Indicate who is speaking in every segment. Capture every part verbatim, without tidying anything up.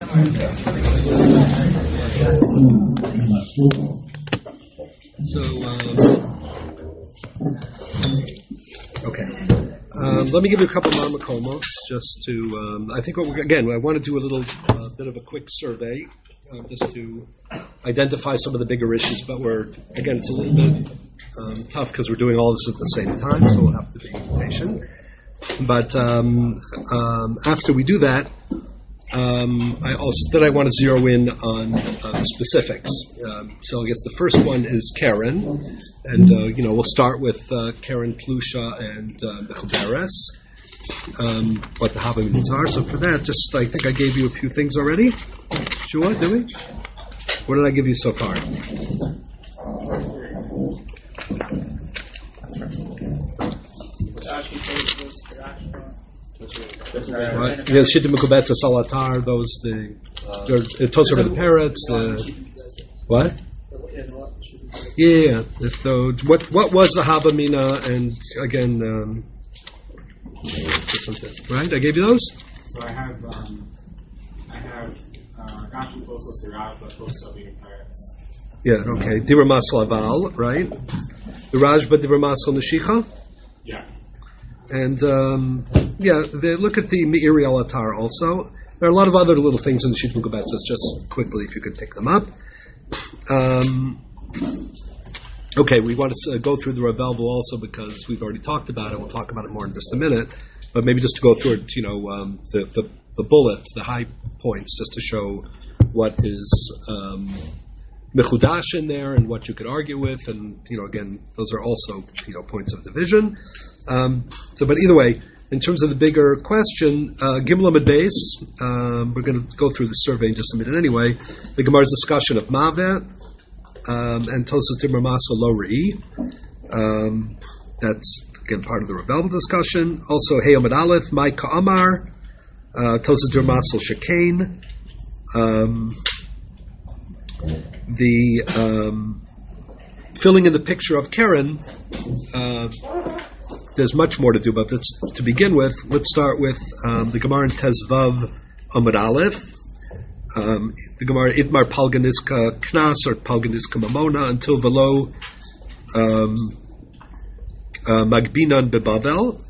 Speaker 1: So, um, okay. Um, let me give you a couple of makomos just to. Um, I think what we're, again, I want to do a little uh, bit of a quick survey, uh, just to identify some of the bigger issues. But we're again, it's a little bit um, tough because we're doing all this at the same time, so we'll have to be patient. But um, um, after we do that, um, I also then I want to zero in on uh, the specifics. Um, so I guess the first one is Karen, and uh, you know we'll start with uh, Karen Tlusha and uh, Mechuberes, um, what the Havamins are. So for that, just I think I gave you a few things already. Sure, did we? What did I give you so far? Right. Yes, Shittim Mekubetza Salatar, those the uh, Tosar the parrots, the what? Yeah, if those what what was the Habamina and again um, right? I gave you those?
Speaker 2: So I have um, I have Gashu Koso Siraj but Koso the parrots.
Speaker 1: Yeah, okay. Diramas Laval, right? The Rajba Diramas Nashicha?
Speaker 2: Yeah.
Speaker 1: And, um, yeah, they look at the Me'iri al-Atar also. There are a lot of other little things in the Shittim Kubetzas, just quickly if you could pick them up. Um, okay, we want to uh, go through the Ravelvo also because we've already talked about it. We'll talk about it more in just a minute. But maybe just to go through it, you know, um, the, the, the bullets, the high points, just to show what is um, Mechudash in there and what you could argue with. And, you know, again, those are also, you know, points of division. Um, so, but either way, in terms of the bigger question, uh, Gimel Amud Beis, um, we're going to go through the survey in just a minute anyway. The Gemara's discussion of Mavet, um, and Tosas Timur Masa Lo Re'i. Um, that's, again, part of the Rebel discussion. Also, Hey Amud Aleph, Mai Ka'amar, uh, Tosas Timur Masa Shekain. Um, the um, filling in the picture of Karen, uh, there's much more to do, but let's, to begin with, let's start with um, the Gemara in Tezvav Amud Aleph. Um, the Gemara Idmar Palganiska Knas or Palganiska Mamona until Velo um, uh, Magbinan Bebavel.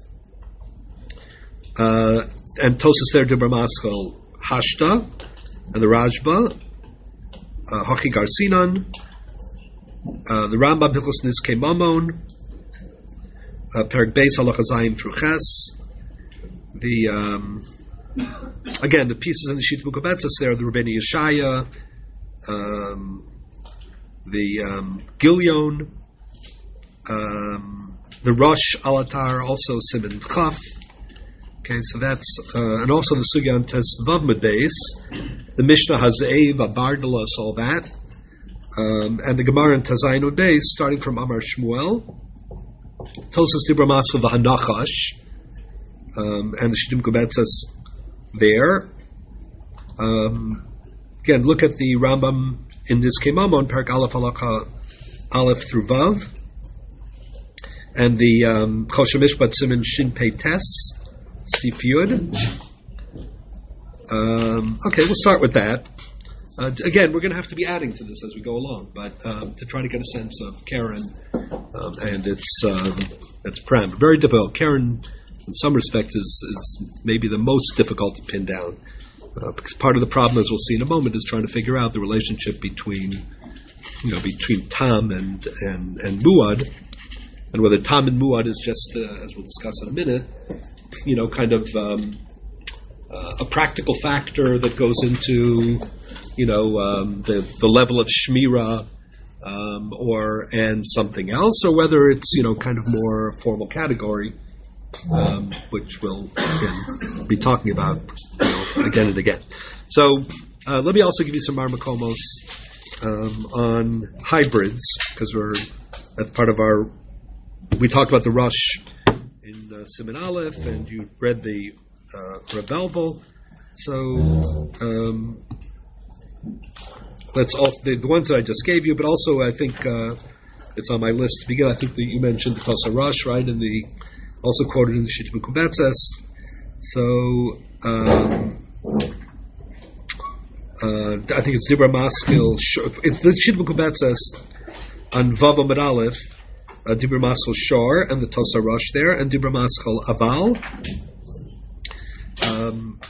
Speaker 1: Uh, and Tosas there Dibra Maschel Hashta and the Rajba. Hachi Garsinan. Uh, the Rambam Hilchos Niskei Mamon. Uh, Perek Beis Halacha Zayin through Ches. The um, again the pieces in the Shittim Kubetzas there, the Rebbeinu Yeshaya, um, the um, Gilyon, um, the Rosh Alatar, also Siman Chaf. Okay, so that's uh, and also the Sugya on Tezvav Amud Beis, the Mishnah Hazeiv, Abardalos, all that, um, and the Gemara in Tazayin Amud Beis, starting from Amar Shmuel. Tosas Dibra Masa v'Hanachash, um, and the Shittim Kubetzas there. Um, again, look at the Rambam in this Kemamon, Perek Aleph Halacha Aleph through Vav, and the um, Choshen Mishpat Siman Shin Pei Tes Sif Yud. Um, okay, we'll start with that. Uh, again, we're going to have to be adding to this as we go along, but um, to try to get a sense of Karen um, and its um, its pram. Very difficult. Karen, in some respects, is, is maybe the most difficult to pin down uh, because part of the problem, as we'll see in a moment, is trying to figure out the relationship between you know between Tam and and and Muad, and whether Tam and Muad is just, uh, as we'll discuss in a minute, you know, kind of um, uh, a practical factor that goes into you know, um, the the level of shmira, um, or and something else, or whether it's you know kind of more formal category, um, which we'll again, be talking about you know, again and again. So uh, let me also give you some marmakomos um, on hybrids because we're that's part of our. We talked about the Rush in uh, Siman Aleph, and you read the uh, Rebelvo. So. Um, That's all the, the ones that I just gave you, but also I think uh, it's on my list to begin. I think that you mentioned the Tosa Rush, right, and the also quoted in the Shittim Kubetzas. So um, uh, I think it's Dibra Maskil. If the Shidma Kubetzes on Vav Amud Aleph, uh, Dibra Maskil Shor and the Tosa Rosh there, and Dibra Maskil Aval. Um,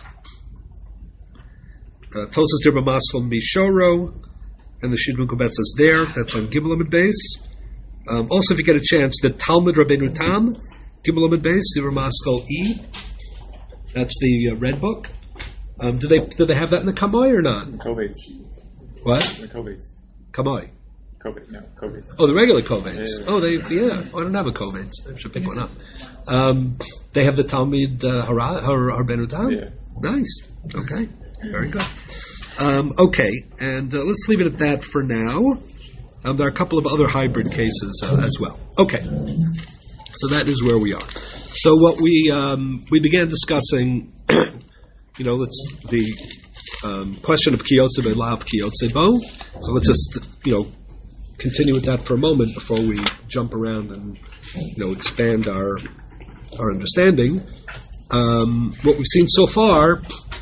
Speaker 1: uh, Tosa's Dibra Maskil Mishoro, and the Shidma Kubetzes there. That's on Gimel Amud Beis. Um, also, if you get a chance, the Talmud Rabbeinu Tam, Gimel Amud Beis, Dibra Maskil E. That's the uh, red book. Um, do they do they have that in the Kamoi or not?
Speaker 3: Kovetz.
Speaker 1: What?
Speaker 3: The Kovetz.
Speaker 1: Kamoi.
Speaker 3: Kovetz. No, Kovetz.
Speaker 1: Oh, the regular Kovetz.
Speaker 3: Yeah, yeah, yeah.
Speaker 1: Oh, they yeah. Oh, I don't have a Kovetz. I should pick one up. Um, they have the Talmud uh, Hara Har Rabbeinu Tam.
Speaker 3: Yeah.
Speaker 1: Nice. Okay. Very good. Um, okay, and uh, let's leave it at that for now. Um, there are a couple of other hybrid cases uh, as well. Okay. So that is where we are. So what we um, we began discussing. You know, let's the um, question of kiyotzebo lav kiyotzebo. So let's just you know continue with that for a moment before we jump around and you know expand our our understanding. Um, what we've seen so far,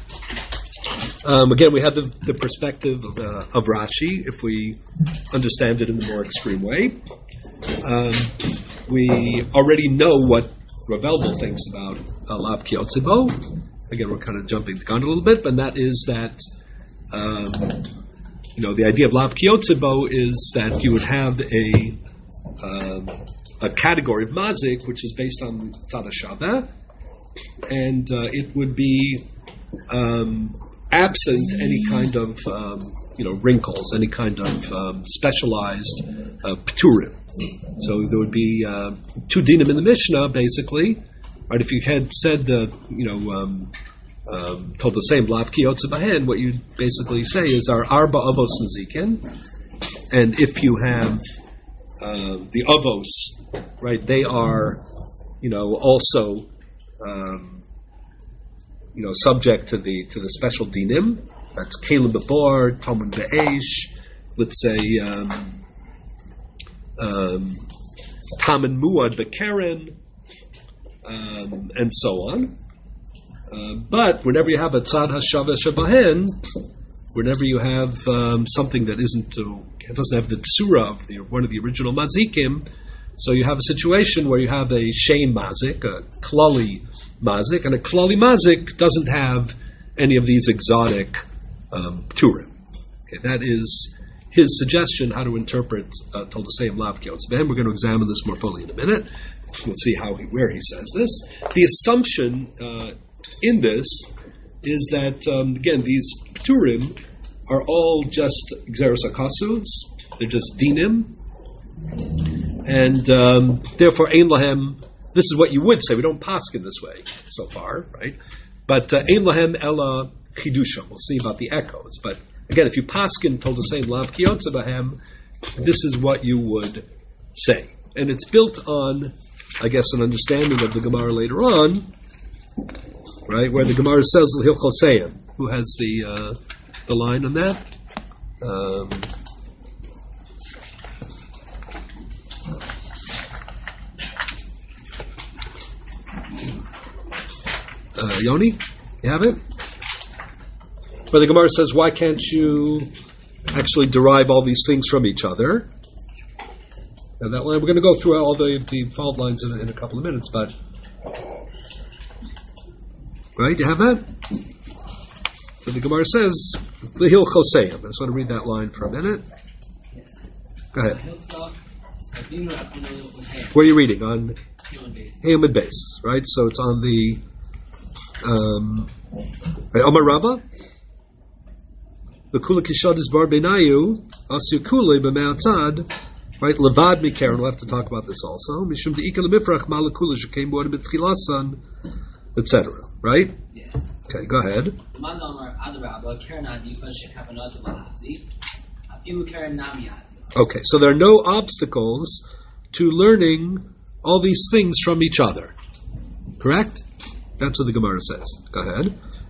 Speaker 1: um, again, we have the, the perspective of, uh, of Rashi. If we understand it in the more extreme way, um, we already know what Rav Elvel thinks about uh, lav kiyotzebo. Again, we're kind of jumping the gun a little bit, but that is that, um, you know, the idea of lav kiyotzebo is that you would have a um, a category of mazik which is based on tzad hashava, and uh, it would be um, absent any kind of um, you know wrinkles, any kind of um, specialized uh, pturim. So there would be uh, two dinim in the Mishnah, basically. Right, if you had said the, you know, um, um, told the same lav kiyotze bahen, what you basically say is our arba avos and zikin, and if you have uh, the avos, right, they are, you know, also, um, you know, subject to the to the special dinim. That's kelim bebor, talmud be'esh. Let's say um, um, tamen muad bekeren. Um, and so on. Uh, but whenever you have a tzad hashava shabahen, whenever you have um, something that isn't, uh, doesn't have the tsura of the, one of the original mazikim, so you have a situation where you have a shein mazik, a klali mazik, and a klali mazik doesn't have any of these exotic um, pturim. Okay, that is his suggestion how to interpret uh, Toldasayim lav kiyotzeben. We're going to examine this more fully in a minute. We'll see how he, where he says this. The assumption uh, in this is that, um, again, these pturim are all just xeros akasuvs. They're just dinim. And um, therefore, ein lahem, this is what you would say. We don't paskin this way so far, right? But uh, ein lahem ella chidusha. We'll see about the echoes. But again, if you paskin told the same lav kiyotze bahem, this is what you would say. And it's built on, I guess, an understanding of the Gemara later on, right, where the Gemara says l'hil choseyim. Who has the uh, the line on that? Um, uh, Yoni, you have it? Where the Gemara says, why can't you actually derive all these things from each other? And that line, we're going to go through all the, the fault lines in, in a couple of minutes, but right, you have that? So the Gemara says, "Lihil choseyim." I just want to read that line for a minute. Go ahead. Where are you reading? On Hayamid Beis, right? So it's on the um, right, Omar Rabba. The kula kishad is bar benayu asu kule b'me'atzad. Right, levad mikaren. We'll have to talk about this also. Mishum de'ikal mifrach malakula shekem boad b'tchilasan, et cetera. Right?
Speaker 4: Yeah.
Speaker 1: Okay, go ahead. Okay, so there are no obstacles to learning all these things from each other. Correct? That's what the Gemara says. Go ahead.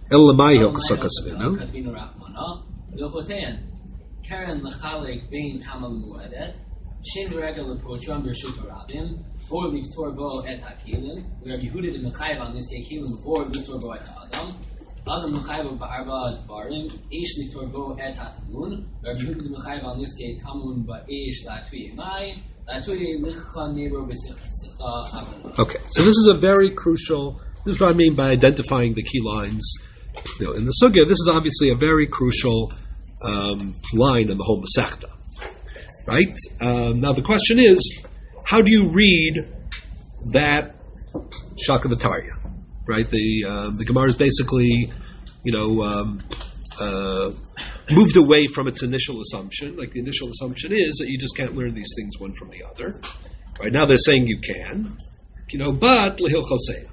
Speaker 4: Karen lechalek bein tamam muadet, shin regel lepochram b'rshut harabim, or liftor bo et hakilim. We are Yehuda in the Chayav on this kekilim, or liftor bo et ha'adam. Adam Mechayv Ba'arba Barim, Ish Litorbo Et HaTamun, Rabbi Yehuda Mechayv Al Niskei Tamun Ba'ish Latui Mai, Latui Licha Neighbor B'Sicha Havana.
Speaker 1: Okay, so this is a very crucial, this is what I mean by identifying the key lines. You know, in the Sugya, this is obviously a very crucial um, line in the whole Masechta. Right? Um, now the question is, how do you read that Shakavatariya? Right? The um, the Gemara is basically, you know, um, uh, moved away from its initial assumption. Like the initial assumption is that you just can't learn these things one from the other. Right now they're saying you can, you know, but lehil chosei.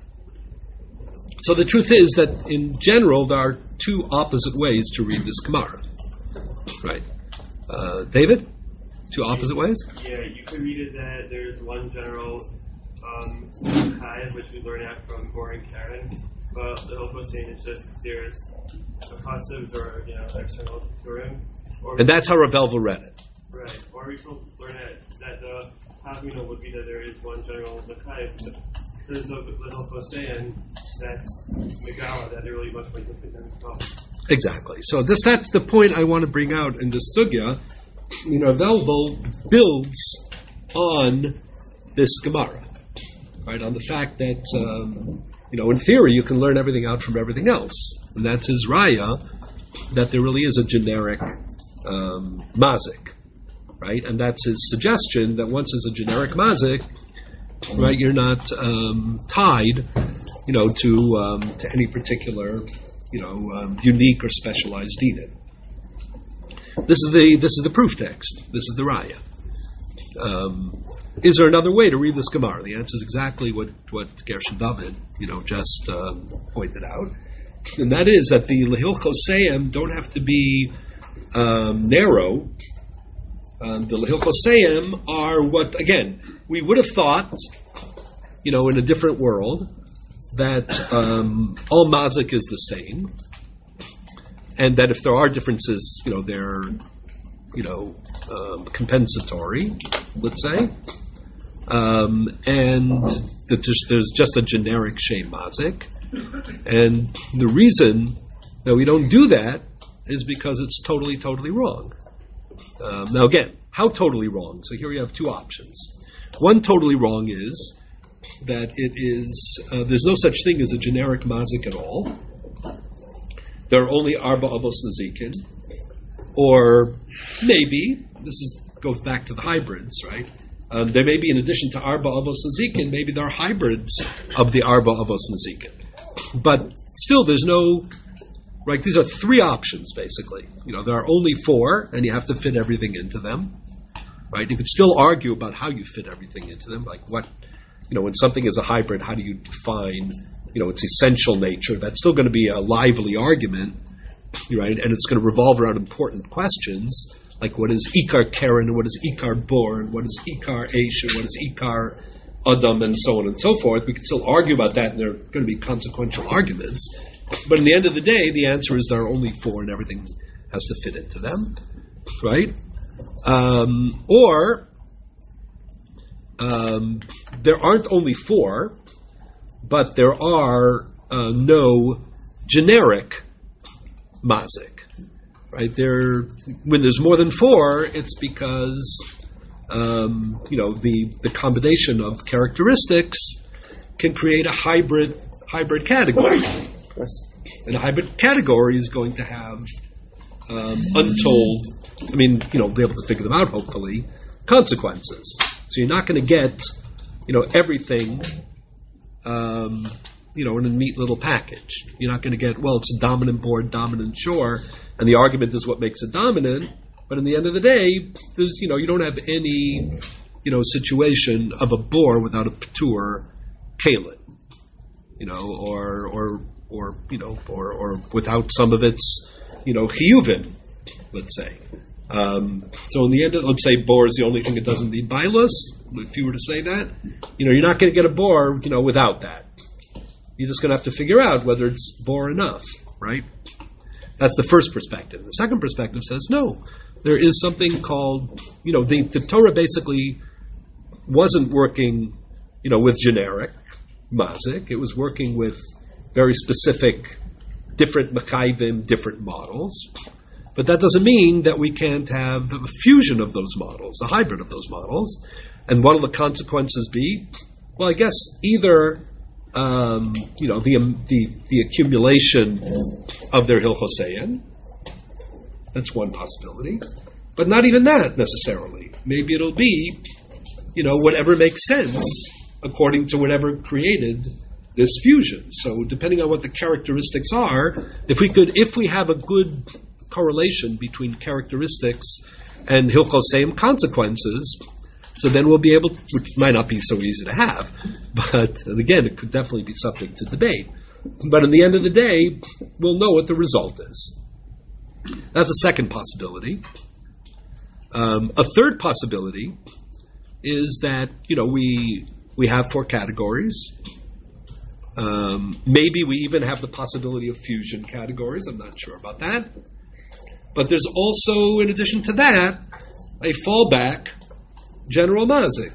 Speaker 1: So the truth is that in general there are two opposite ways to read this Gemara. Right? Uh, David, two opposite ways.
Speaker 3: Yeah, you could read it that there's one general um, chai, which we learn out from Bor and Karen, but the whole saying is just there's passives or you know external turim.
Speaker 1: And that's how Rav Elva read it.
Speaker 3: Right. Or we could learn that that the Havmina would be that there is one general chai, but because of the whole Hosein, that's Megala, that they're really much more different than well.
Speaker 1: Exactly. So this that's the point I want to bring out in this sugya. You know, Velvel builds on this Gemara, right? On the fact that, um, you know, in theory, you can learn everything out from everything else. And that's his raya, that there really is a generic um, mazik, right? And that's his suggestion that once there's a generic mazik, right, you're not um, tied, you know, to um, to any particular, you know, um, unique or specialized dinim. This is the this is the proof text. This is the raya. Um, is there another way to read this Gemara? The answer is exactly what what Gershon David, you know, just um, pointed out, and that is that the lehil choseim don't have to be um, narrow. Um, the lehil choseim are what again we would have thought, you know, in a different world that um, all mazik is the same. And that if there are differences, you know, they're, you know, um, compensatory, let's say, um, and that there's, there's just a generic shem mazik. And the reason that we don't do that is because it's totally, totally wrong. Um, now, again, how totally wrong? So here we have two options. One totally wrong is that it is uh, there's no such thing as a generic mazik at all. There are only arba avos nazikin, or maybe this is goes back to the hybrids, right? Um, there may be, in addition to arba avos nazikin, maybe there are hybrids of the arba avos nazikin, but still, there's no right. These are three options, basically. You know, there are only four, and you have to fit everything into them, right? You could still argue about how you fit everything into them, like what, you know, when something is a hybrid, how do you define, you know, its essential nature? That's still going to be a lively argument, right? And it's going to revolve around important questions, like what is Ikar Karen, and what is Ikar Bor, and what is Ikar Eish, and what is Ikar Adam, and so on and so forth. We can still argue about that, and there are going to be consequential arguments. But in the end of the day, the answer is there are only four, and everything has to fit into them, right? Um, or um, there aren't only four, but there are uh, no generic mazik, right? There, when there's more than four, it's because um, you know the the combination of characteristics can create a hybrid hybrid category, and a hybrid category is going to have um, untold. I mean, you know, be able to figure them out. Hopefully, consequences. So you're not going to get, you know, everything. Um, you know, in a neat little package. You're not going to get, well, it's a dominant board, dominant shore, and the argument is what makes it dominant, but in the end of the day, there's, you know, you don't have any, you know, situation of a bore without a patur kalit, you know, or, or, or, you know, or, or without some of its, you know, chiyuvim, let's say. Um, so in the end, let's say bore is the only thing that doesn't need bilas, if you were to say that, you know, you're not going to get a bore, you know, without that. You're just going to have to figure out whether it's bore enough, right? That's the first perspective. The second perspective says, no, there is something called, you know, the, the Torah basically wasn't working, you know, with generic mazik. It was working with very specific different mechayvim, different models. But that doesn't mean that we can't have a fusion of those models, a hybrid of those models. And what will the consequences be? Well, I guess either um, you know the, um, the the accumulation of their hilchosein. That's one possibility, but not even that necessarily. Maybe it'll be, you know, whatever makes sense according to whatever created this fusion. So depending on what the characteristics are, if we could, if we have a good correlation between characteristics and hilchoseim consequences, so then we'll be able to, which might not be so easy to have, but, and again, it could definitely be subject to debate. But in the end of the day, we'll know what the result is. That's a second possibility. Um, a third possibility is that, you know, we we have four categories. Um, maybe we even have the possibility of fusion categories. I'm not sure about that. But there's also, in addition to that, a fallback general mazik.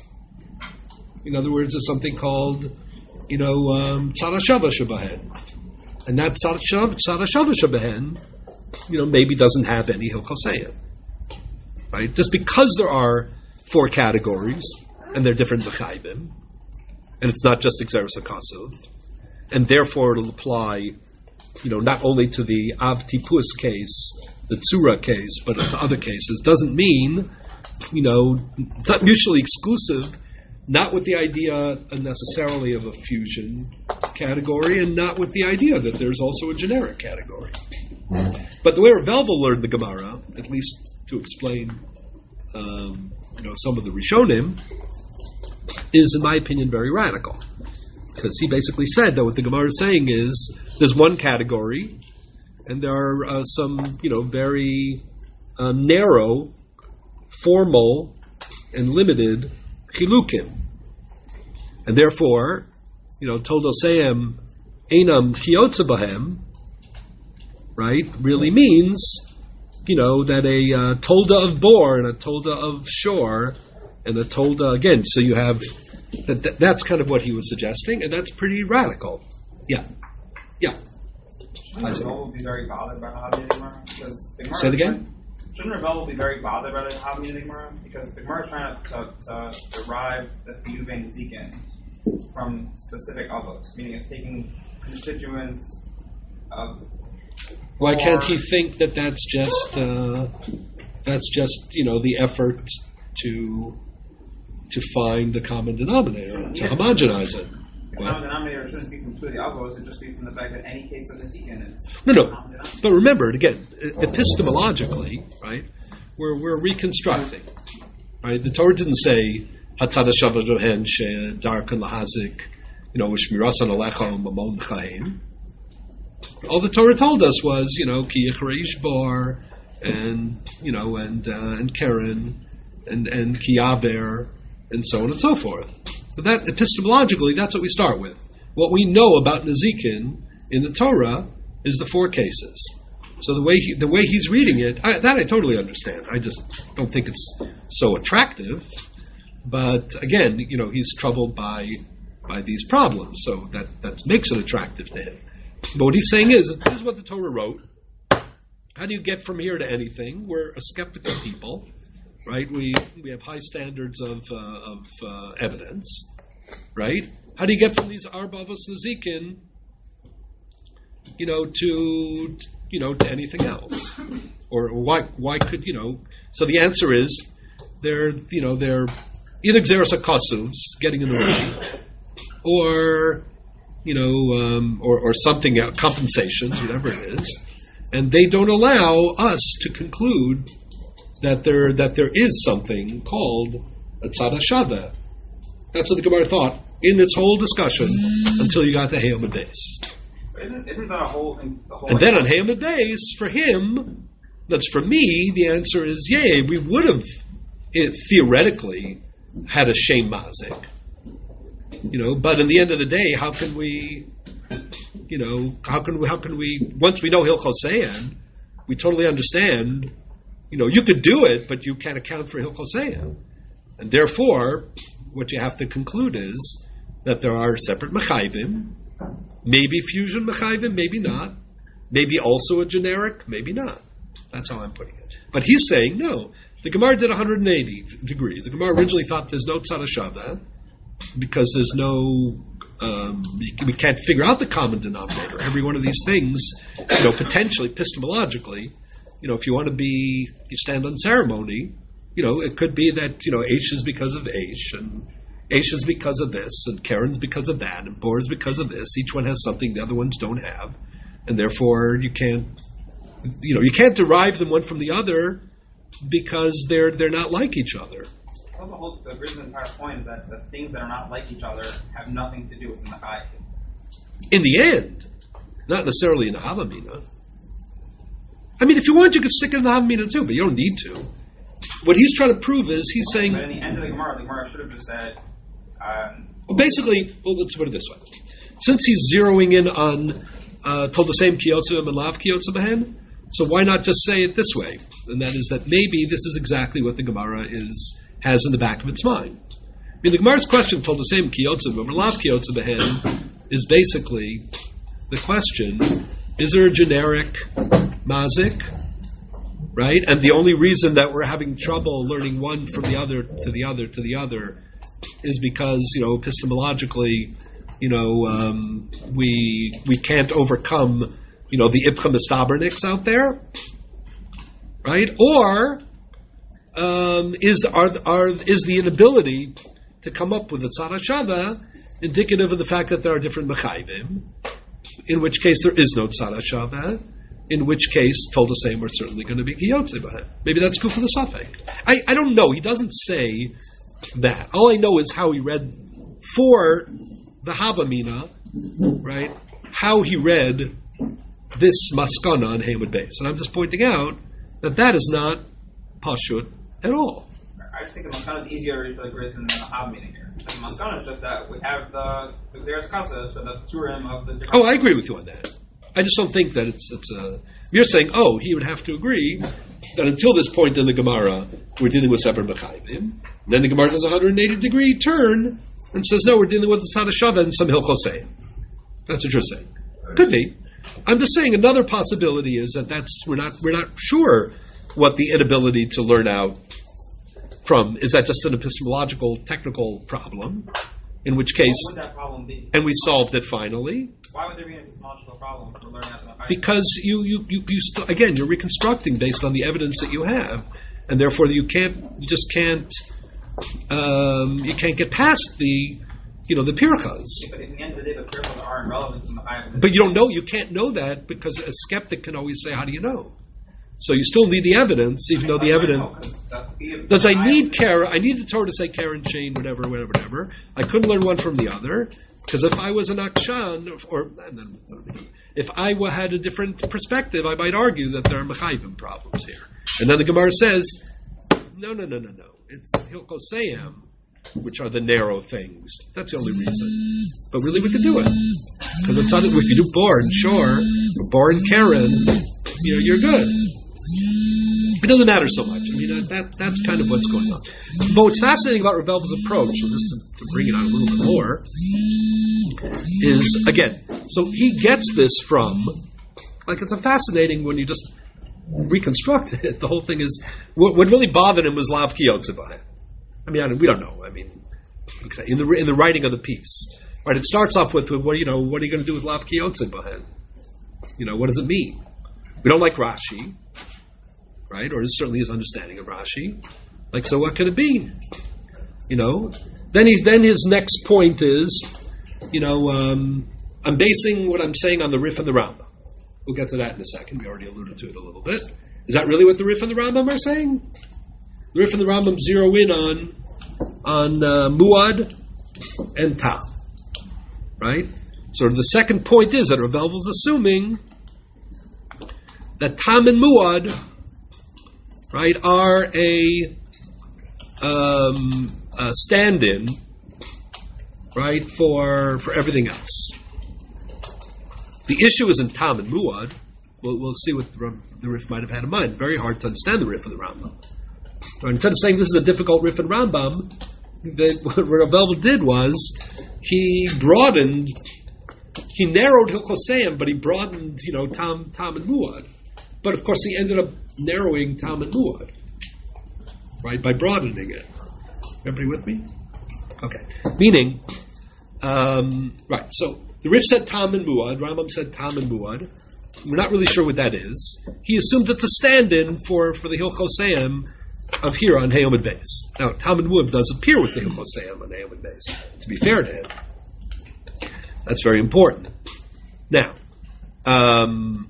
Speaker 1: In other words, there's something called, you know, um, tzad hashava shebahen. And that tzad hashava shebahen, you know, maybe doesn't have any hilchosein. Right? Just because there are four categories, and they're different mechayvim, and it's not just exeris hakasuv, and therefore it'll apply, you know, not only to the av tipus case, the tzura case, but to other cases, doesn't mean, you know, it's not mutually exclusive, not with the idea necessarily of a fusion category, and not with the idea that there's also a generic category. But the way Rav Elvel learned the Gemara, at least to explain, um, you know, some of the Rishonim, is, in my opinion, very radical. Because he basically said that what the Gemara is saying is there's one category, and there are uh, some, you know, very um, narrow, formal, and limited chilukim. And therefore, you know, Toldoseim Einam Chiyotze Bahem, right, really means, you know, that a uh, tolda of bor and a tolda of shore and a tolda, again, so you have, that, that, that's kind of what he was suggesting, and that's pretty radical. Yeah. Yeah.
Speaker 2: Shouldn't Ravel be very bothered by the Havamina Gemara? Because the Gemara
Speaker 1: Say it again?
Speaker 2: Shouldn't Ravel be very bothered by the Havamina Gemara? Because the Gemara is trying to, to, to derive the Chiyuv Zikin from specific avos, meaning it's taking constituents of.
Speaker 1: Why can't he think that that's just uh, that's just, you know, the effort to to find the common denominator, to
Speaker 2: Yeah.
Speaker 1: homogenize it?
Speaker 2: The common denominator shouldn't be from two of the avos; it just be from the fact that any case of the Zikin is
Speaker 1: No, no.
Speaker 2: common denominator.
Speaker 1: But remember, again, epistemologically, right? We're we're reconstructing, right? The Torah didn't say Hatzad hashava zohen she darkan lahazik, you know, shmirasan alecha mamon chaim. All the Torah told us was, you know, ki yichreish bar, and you know, and uh, and Karen, and and ki yaver, and so on and so forth. So that epistemologically, that's what we start with. What we know about Nezikin in the Torah is the four cases. So the way he, the way he's reading it, I, that I totally understand. I just don't think it's so attractive. But again, you know, he's troubled by by these problems, so that, that makes it attractive to him. But what he's saying is, this is what the Torah wrote. How do you get from here to anything? We're a skeptical people, right? We we have high standards of uh, of uh, evidence, right? How do you get from these Arba Avos Nezikin, you know, to you know to anything else? Or why why could you know? So the answer is they're you know they're either Xeris HaKasuvs, getting in the way, or you know, um, or, or something, uh, compensations, whatever it is, and they don't allow us to conclude that there that there is something called a tzad hashava. That's what the Gemara thought in its whole discussion until you got to Hayom Beis.
Speaker 2: Isn't, isn't that a whole? The whole
Speaker 1: And then on Hayom Beis, for him, that's for me, the answer is, yay, we would have it, theoretically had a shem mazik. You know, but in the end of the day, how can we, you know, how can we, how can we, once we know Hilchosein, we totally understand, you know, you could do it, but you can't account for Hilchosein. And therefore, what you have to conclude is that there are separate mechayvim, maybe fusion mechayvim, maybe not, maybe also a generic, maybe not. That's how I'm putting it. But he's saying, no, the Gemara did one hundred eighty degrees. The Gemara originally thought there's no tzad hashava because there's no, um, we can't figure out the common denominator. Every one of these things, you know, potentially, epistemologically, you know, if you want to be, you stand on ceremony, you know, it could be that, you know, Aish is because of Aish, and Aish is because of this, and Karen's because of that, and Bor is because of this. Each one has something the other ones don't have, and therefore you can't, you know, you can't derive them one from the other because they're they're not like each other.
Speaker 2: Well, the whole the reason the entire point is that the things that are not like each other have nothing to do with the Machai.
Speaker 1: In the end, not necessarily in the Havamina. I mean, if you want, you could stick it in the Havamina too, but you don't need to. What he's trying to prove is he's saying.
Speaker 2: But in the end of the Gemara, the Gemara should have just said. Um,
Speaker 1: well, basically, well, let's put it this way: since he's zeroing in on uh, told the same kiyotzim and lav kiyotzim behen, so why not just say it this way? And that is that maybe this is exactly what the Gemara is has in the back of its mind. I mean, the Gemara's question told the same kiyotzim and lav kiyotzim behen is basically the question: is there a generic mazik? Right? And the only reason that we're having trouble learning one from the other to the other to the other is because, you know, epistemologically, you know, um, we we can't overcome, you know, the Ibcha Mistaberniks out there, right? Or um, is are are is the inability to come up with a tzad hashava indicative of the fact that there are different mechayvim, in which case there is no tzad hashava. In which case, told the same, we're certainly going to be kiyotze b'hem. Maybe that's good for the safek. I, I don't know. He doesn't say that. All I know is how he read for the Havamina, right? How he read this maskana on Hamid Beis. And I'm just pointing out that that is not pashut at all.
Speaker 2: I just think the maskana is easier to read for the grid than the Havamina here. The maskana is just that we have the the Xeris Kasa, so the Turim of the different.
Speaker 1: Oh, I agree with you on that. I just don't think that it's it's a. You're saying, oh, he would have to agree that until this point in the Gemara, we're dealing with separate mechayvim. Then the Gemara does a one hundred eighty degree turn and says, no, we're dealing with the tzad hashava and some hilchosei. That's what you're saying. Could be. I'm just saying another possibility is that that's we're not we're not sure what the inability to learn out from is. That just an epistemological technical problem? In which case,
Speaker 2: what would that problem be?
Speaker 1: And we solved it finally.
Speaker 2: Why would there be an epistemological problem for learning how to Machai?
Speaker 1: Because you, you, you, you st- again, you're reconstructing based on the evidence that you have, and therefore you can't, you just can't, um, you can't get past the, you know, the pirchas.
Speaker 2: But in the end of the day, the pirchas are irrelevant to Machai.
Speaker 1: But you don't know, you can't know that because a skeptic can always say, how do you know? So you still need the evidence, even though the evidence. Does I need Kara? I need the Torah to say Karen, Shane, whatever, whatever, whatever. I couldn't learn one from the other because if I was an Akshan, or if I had a different perspective, I might argue that there are mechayvim problems here. And then the Gemara says, no, no, no, no, no. It's hilchoseiim, which are the narrow things. That's the only reason. But really, we could do it because it's not, if you do Bor and Shor, or Bor and Karen, you know, you're good. It doesn't matter so much. I mean, that that's kind of what's going on. But what's fascinating about Revel's approach, and just to, to bring it out a little bit more, is, again, so he gets this from, like, it's a fascinating when you just reconstruct it. The whole thing is, what, what really bothered him was Lav Kiyotze Bahem. I mean, I don't, we don't know. I mean, in the in the writing of the piece, right? It starts off with, what you know, what are you going to do with Lav Kiyotze Bahem? You know, what does it mean? We don't like Rashi. Right, or certainly his understanding of Rashi. Like, so what could it be? You know, then he's then his next point is, you know, um, I'm basing what I'm saying on the Rif and the Rambam. We'll get to that in a second. We already alluded to it a little bit. Is that really what the Rif and the Rambam are saying? The Rif and the Rambam zero in on on uh, Muad and Tam, right? So the second point is that Rav was assuming that Tam and Muad, right, are a, um, a stand-in, right, for for everything else. The issue isn't Tam and Muad. We'll, we'll see what the, the Rif might have had in mind. Very hard to understand the Rif of the Rambam. Right, instead of saying this is a difficult Rif and Rambam, the, what Rav Elvel did was he broadened he narrowed Hilchoseim, but he broadened, you know, Tam, Tam and Muad. But of course, he ended up narrowing Tam and Muad, right, by broadening it. Everybody with me? Okay. Meaning, um, right, so the Rif said Tam and Muad, Rambam said Tam and Muad. We're not really sure what that is. He assumed it's a stand-in for, for the Hilchoseim of here on Hayom and Beis. Now, Tam and Muad does appear with the Hilchoseim on Hayom and Beis, to be fair to him. That's very important. Now, um,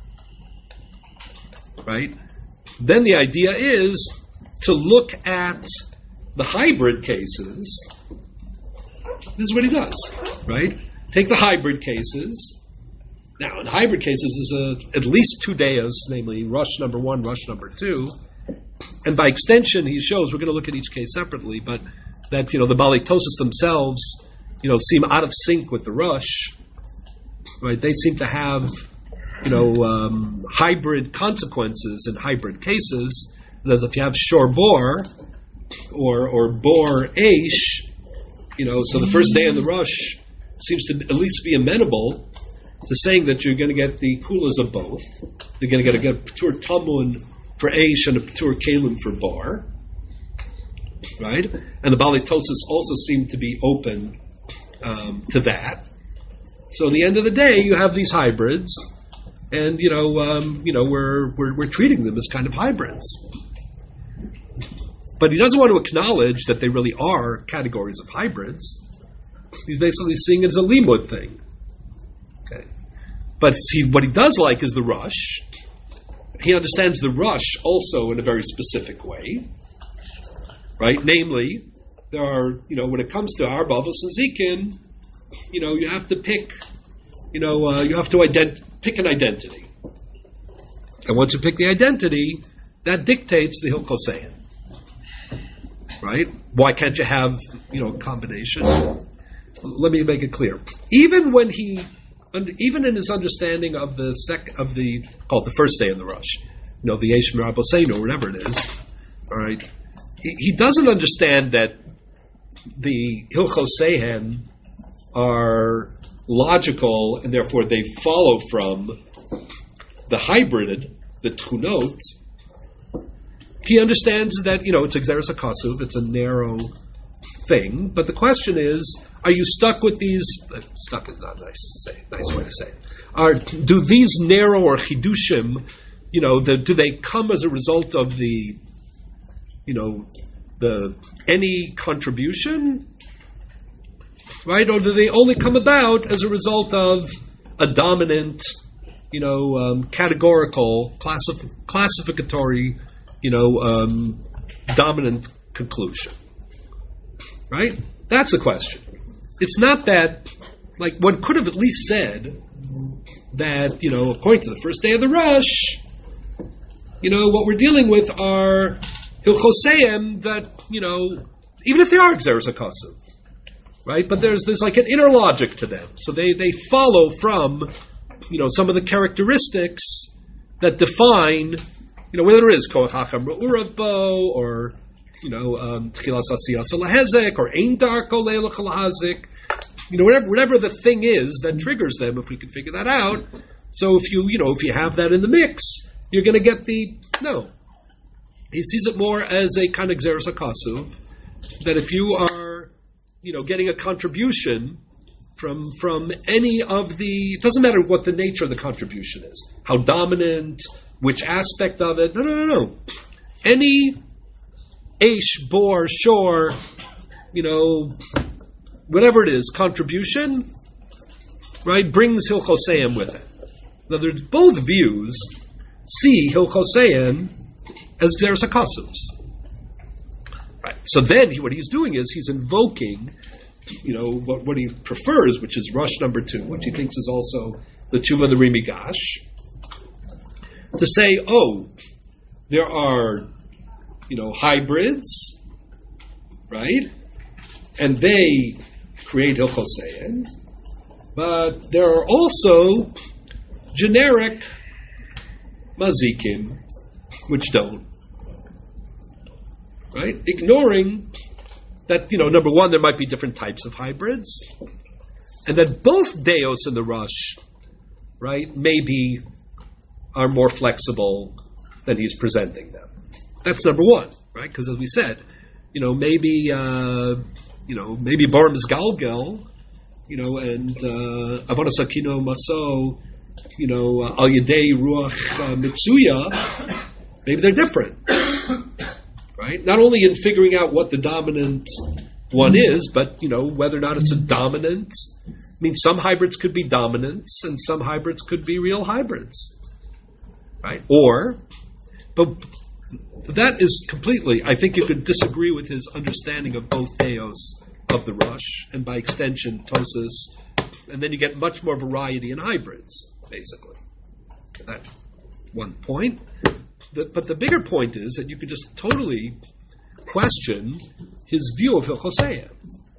Speaker 1: right? Then the idea is to look at the hybrid cases. This is what he does, right? Take the hybrid cases. Now, in hybrid cases, there's a, at least two dayas, namely rush number one, rush number two. And by extension, he shows, we're going to look at each case separately, but that, you know, the Balitosis themselves, you know, seem out of sync with the rush, right? They seem to have, you know, um, hybrid consequences in hybrid cases. And as if you have shor bor or or bor aish, you know, so the first day in the rush seems to at least be amenable to saying that you're going to get the kulas of both. You're going to get a, get a patur tamun for aish and a patur kalim for bor, right? And the Balitosis also seem to be open um, to that. So at the end of the day, you have these hybrids, and you know, um, you know, we're, we're we're treating them as kind of hybrids. But he doesn't want to acknowledge that they really are categories of hybrids. He's basically seeing it as a limud thing. Okay, but he, what he does like is the rush. He understands the rush also in a very specific way, right? Namely, there are, you know, when it comes to our Babos and Zikin, you know, you have to pick, you know, uh, you have to ident- pick an identity. And once you pick the identity, that dictates the Hilchoseim. Right? Why can't you have, you know, a combination? Let me make it clear. Even when he, even in his understanding of the sec, of the, called the first day in the rush, you know, the Eish Mirabosein or whatever it is, all right, he, he doesn't understand that the Hilchoseim are logical and therefore they follow from the hybrid, the Tchunot. He understands that, you know, it's Exeris HaKasuv, it's a narrow thing, but the question is, are you stuck with these, uh, stuck is not a nice, say, nice way to say it, are, do these narrow or chidushim, you know, the, do they come as a result of the, you know, the, any contribution, right, or do they only come about as a result of a dominant, you know, um, categorical, classif- classificatory, you know, um, dominant conclusion, right? That's the question. It's not that, like, one could have at least said that, you know, according to the first day of the rush, you know, what we're dealing with are Hilchoseim that, you know, even if they are Exeris HaKasuv, right? But there's there's like an inner logic to them. So they, they follow from, you know, some of the characteristics that define, you know, whether it is Koach Hacham Re'urabo, or, you know, um, Tchilas Asiyas Lahezek, or Ein Darko Leilach Lahazik, you know, whatever, whatever the thing is that triggers them, if we can figure that out. So if you, you know, if you have that in the mix, you're going to get the, no. He sees it more as a kind of Xeris HaKasuv, that if you are, you know, getting a contribution from from any of the, it doesn't matter what the nature of the contribution is, how dominant, which aspect of it, no, no, no, no. Any Aish, Bor, Shor, you know, whatever it is, contribution, right, brings Hilchoseim with it. In other words, both views see Hilchoseim as Xeris HaKasuvs. Right. So then he, what he's doing is he's invoking, you know, what, what he prefers, which is rush number two, which he thinks is also the Tshuva of the Rimigash, to say, oh, there are, you know, hybrids, right? And they create Hilchoseim, but there are also generic mazikim, which don't. Right? Ignoring that, you know, number one, there might be different types of hybrids, and that both Deos and the Rush, right, maybe are more flexible than he's presenting them. That's number one, right? Because as we said, you know, maybe, uh, you know, maybe Barim is Galgel, you know, and uh, Avodah Sakino Maso, you know, uh, Al Yedei Ruach uh, Mitsuya, maybe they're different, right? Not only in figuring out what the dominant one is, but, you know, whether or not it's a dominant. I mean, some hybrids could be dominants, and some hybrids could be real hybrids, right? Or, but that is completely, I think you could disagree with his understanding of both Deos of the Rush, and by extension, Tosis, and then you get much more variety in hybrids, basically. That one point. The, but the bigger point is that you could just totally question his view of Hilchosea.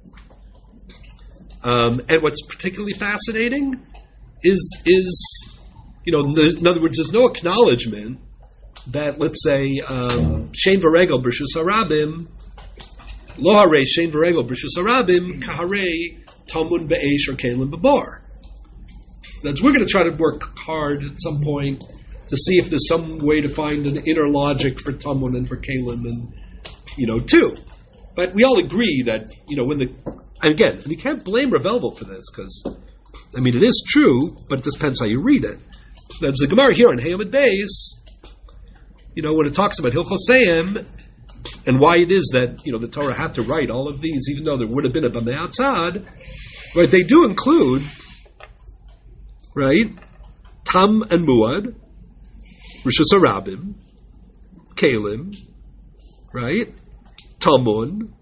Speaker 1: Um, and what's particularly fascinating is, is you know, in other words, there's no acknowledgement that, let's say, um, Shein V'Regel B'Rishus Harabim, Lo Harei Shein V'Regel B'Rishus Harabim, Kaharei Talmud Be'esh or Kalim B'Bar. That's, we're going to try to work hard at some point to see if there's some way to find an inner logic for Talmud and for Kalim and, you know, too. But we all agree that, you know, when the, and again, and you can't blame Rav Elvel for this, because, I mean, it is true, but it depends how you read it. There's the Gemara here in Hayamid Beis, you know, when it talks about Hilchoseim, and why it is that, you know, the Torah had to write all of these, even though there would have been a Bamei Atzad, right, they do include, right, Tam and Muad, Rishus Harabim, Kalim, right, Talmud,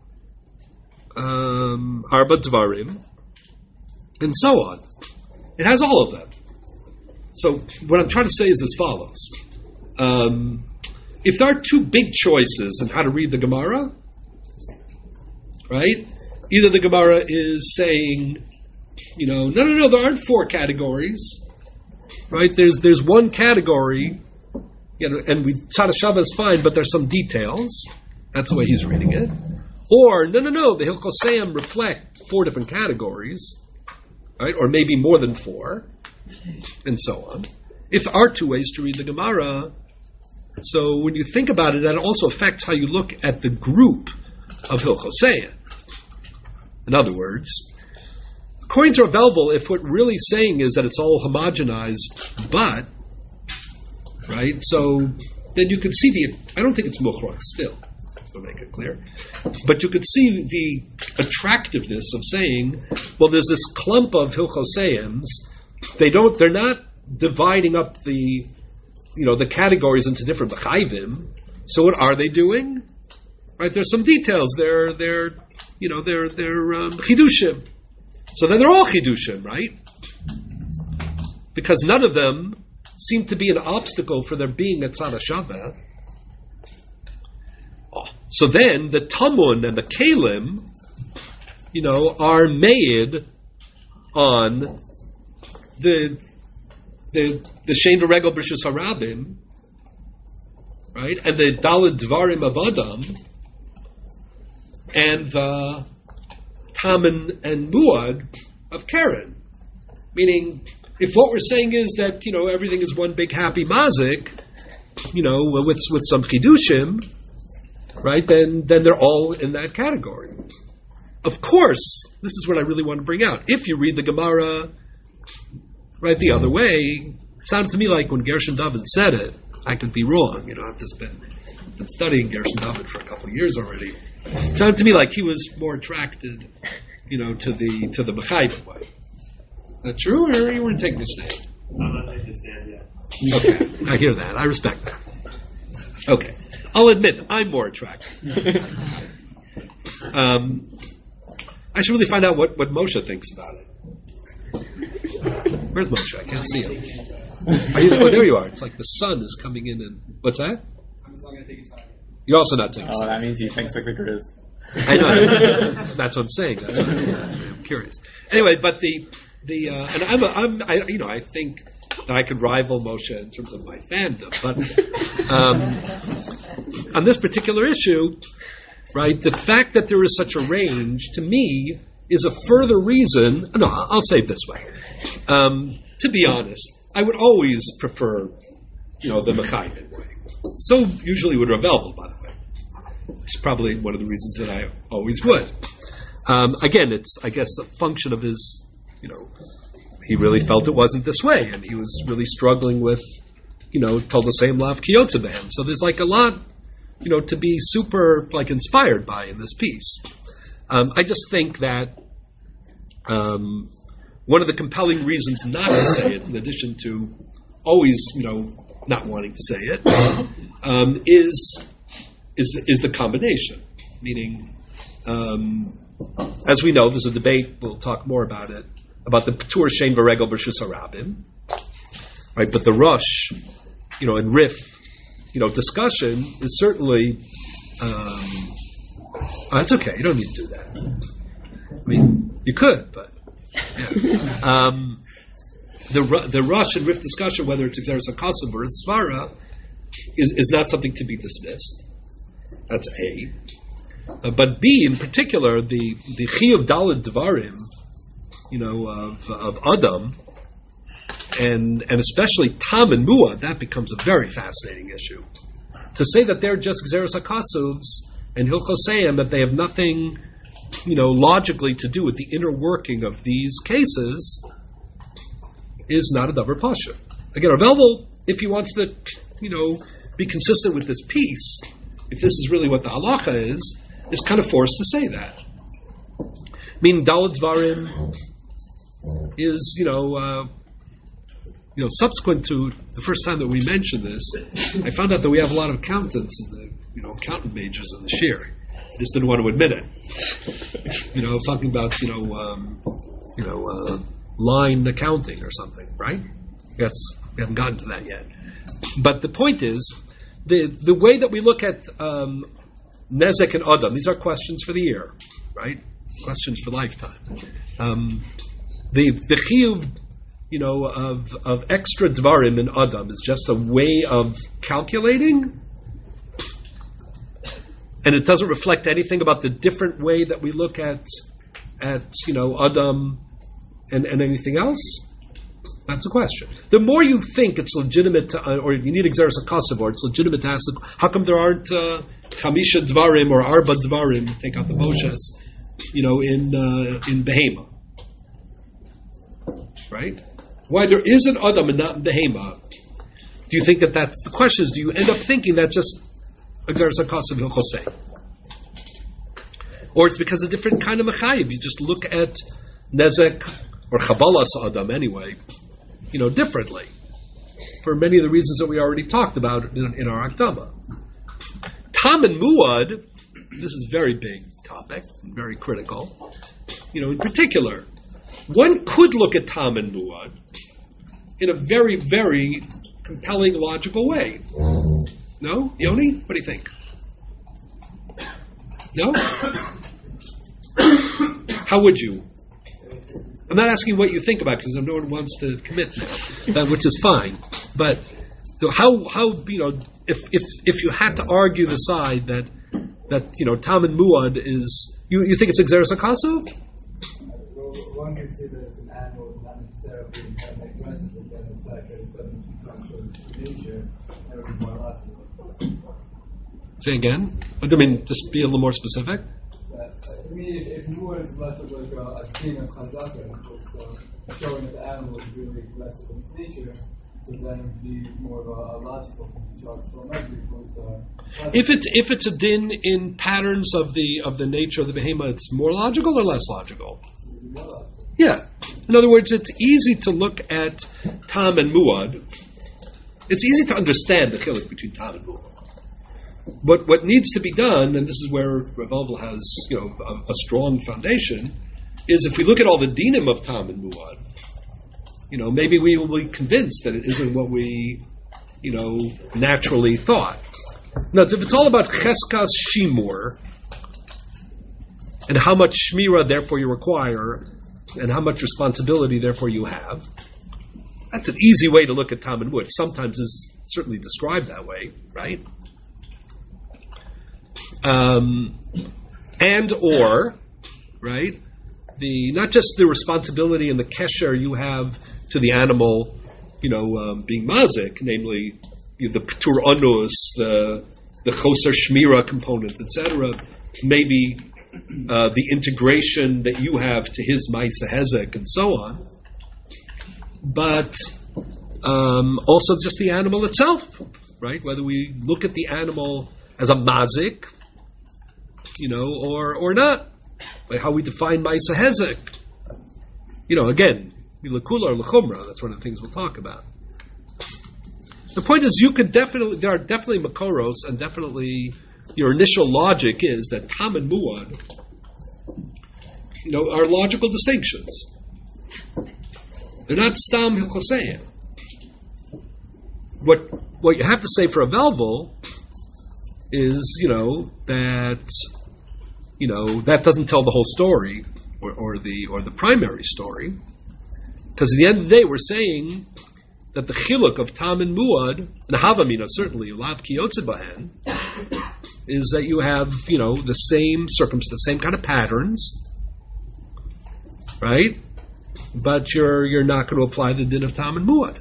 Speaker 1: um, Arba Dvarim, and so on. It has all of them. So what I'm trying to say is as follows. Um, if there are two big choices in how to read the Gemara, right, either the Gemara is saying, you know, no, no, no, there aren't four categories, right? There's there's one category, you know, and we Tzad HaShavah is fine, but there's some details. That's the way he's reading it. Or, no, no, no, the Hilchoseim reflect four different categories, right? Or maybe more than four, and so on. If there are two ways to read the Gemara, so when you think about it, that also affects how you look at the group of Hilchoseim. In other words, according to Rav Elvel, if what really saying is that it's all homogenized, but, right, so then you could see the, I don't think it's Mukhrach still, to make it clear, but you could see the attractiveness of saying, well, there's this clump of Hilchoseims, they don't, they're not dividing up the, you know, the categories into different B'chayvim, so what are they doing? Right, there's some details, they're, they're, you know, they're, they're um, Chidushim. So then they're all Chidushim, right? Because none of them seem to be an obstacle for there being a Tzad HaShavah. Oh. So then the Tamun and the Kalim, you know, are made on the the the Shein V'Regel B'Rishus Harabim, right? And the Daled Dvarim of Adam, and the Taman and Muad of Karen. Meaning, if what we're saying is that, you know, everything is one big happy mazik, you know, with with some chidushim, right? Then then they're all in that category. Of course, this is what I really want to bring out. If you read the Gemara, right, the other way, it sounded to me like when Gershon David said it, I could be wrong. You know, I've just been been studying Gershon David for a couple of years already. It sounded to me like he was more attracted, you know, to the to the Mechayv way. Is that true, or you weren't taking a stand?
Speaker 3: I'm not taking a stand yet.
Speaker 1: Okay, I hear that. I respect that. Okay, I'll admit I'm more attracted. Um, I should really find out what, what Moshe thinks about it. Where's Moshe? I can't see him. Are you, oh, there you are. It's like the sun is coming in and... What's that?
Speaker 2: I'm just not going to take his side.
Speaker 1: You're also not taking a
Speaker 5: Oh,
Speaker 1: side.
Speaker 5: that means he thinks like the Grizz.
Speaker 1: I know. That's what I'm saying. That's what I'm, I'm curious. Anyway, but the... the uh, and I'm, a, I'm I, you know, I think that I could rival Moshe in terms of my fandom. But um, on this particular issue... Right, the fact that there is such a range, to me, is a further reason. No, I'll say it this way. Um, to be honest, I would always prefer, you know, the Mechayim way. So usually would Rav Elvel, by the way. It's probably one of the reasons that I always would. Um, again, it's, I guess, a function of his, you know, he really felt it wasn't this way, and he was really struggling with, you know, told the same lav kiyotze behem. So there's like a lot, you know, to be super like inspired by in this piece. Um, I just think that um, one of the compelling reasons not to say it, in addition to always, you know, not wanting to say it, um, is is the, is the combination. Meaning, um, as we know, there's a debate. We'll talk more about it about the Patur Shein V'Regel B'Reshus Harabim, right? But the Rush, you know, and Rif, you know, discussion is certainly. Um, oh, that's okay. You don't need to do that. I mean, you could, but yeah. Um, the the Rush and Rif discussion, whether it's Exeris HaKasav or Svara, is is not something to be dismissed. That's A. Uh, but B, in particular, the the Chiyuv Daled Dvarim, you know, of of Adam, and and especially Tam and Muad, that becomes a very fascinating issue. To say that they're just Xeris HaKasuvs and Hilchosayim, that they have nothing, you know, logically to do with the inner working of these cases, is not a davar pasha. Again, Rav Elvel, if he wants to, you know, be consistent with this piece, if this is really what the halacha is, is kind of forced to say that. I mean, Daled Dvarim is, you know, uh, you know, subsequent to the first time that we mentioned this, I found out that we have a lot of accountants in the, you know, accountant majors in the shir. I just didn't want to admit it. You know, I was talking about, you know, um, you know, uh, line accounting or something, right? Yes, we haven't gotten to that yet. But the point is, the the way that we look at um, Nezek and Adam, these are questions for the year, right? Questions for lifetime. Um, the the chiyuv, you know, of of extra dvarim in Adam is just a way of calculating, and it doesn't reflect anything about the different way that we look at at you know Adam and, and anything else. That's a question. The more you think it's legitimate to, or you need Exeris HaKasav, or it's legitimate to ask, how come there aren't uh, Chamisha Dvarim or Arba Dvarim, take out the Moshes, you know, in uh, in Behema, right? Why there is an Adam and not in Behema? Do you think that that's the question? Is do you end up thinking that's just Exeris HaKasav Hilchosei, or it's because a different kind of mechayiv? You just look at Nezek or Chabalas Adam anyway, you know, differently, for many of the reasons that we already talked about in, in our Akdama. Tam and Muad, this is a very big topic, very critical. You know, in particular, one could look at Tam and Muad in a very, very compelling, logical way. No? Yoni? What do you think? No? How would you? I'm not asking what you think about because no one wants to commit now, that, which is fine. But so how how you know if if if you had to argue the side that that you know Tam and Muad is you, you think it's Exeris HaKasav?
Speaker 5: Well, one can see that it's an animal, not necessarily kind of aggressive, but then the fact that it doesn't become sort of nature, that would be more logical.
Speaker 1: Say again. I mean, just be a little more specific.
Speaker 5: I mean, if, if Muad is less of like a, a thing of chazaka, it's uh, showing that the animal is really aggressive in its nature, so then it would be more of a, a logical thing to show it's still not because, uh,
Speaker 1: If it's if it's a din in patterns of the of the nature of the behema, it's more logical or less logical? Yeah. In other words, it's easy to look at Tam and Muad. It's easy to understand the chiluk between Tam and Muad. What what needs to be done, and this is where Rav Elvel has you know a, a strong foundation, is if we look at all the dinim of Tam and Muad, you know maybe we will be convinced that it isn't what we you know naturally thought. Now, if it's all about cheskas shimur and how much shmira therefore you require and how much responsibility therefore you have, that's an easy way to look at Tam and Muad. Sometimes is certainly described that way, right? Um, and or, right, the not just the responsibility and the kesher you have to the animal, you know, um, being mazik, namely you know, the p'tur onus, the the choser shmira component, et cetera. Maybe uh, the integration that you have to his ma'aseh hezek and so on, but um, also just the animal itself, right? Whether we look at the animal as a mazik, you know, or or not, like how we define ma'aseh hezek. You know, again, l'kula or l'chumra. That's one of the things we'll talk about. The point is, you could definitely, there are definitely makoros, and definitely your initial logic is that tam and muad, you know, are logical distinctions. They're not stam hilchoseyim. What what you have to say for a velvel is, you know, that you know that doesn't tell the whole story or, or the or the primary story, because at the end of the day, we're saying that the chiluk of tam and muad, and havamina certainly lav kiyotze bahen, is that you have, you know, the same circumstance, the same kind of patterns, right? But you're you're not going to apply the din of tam and muad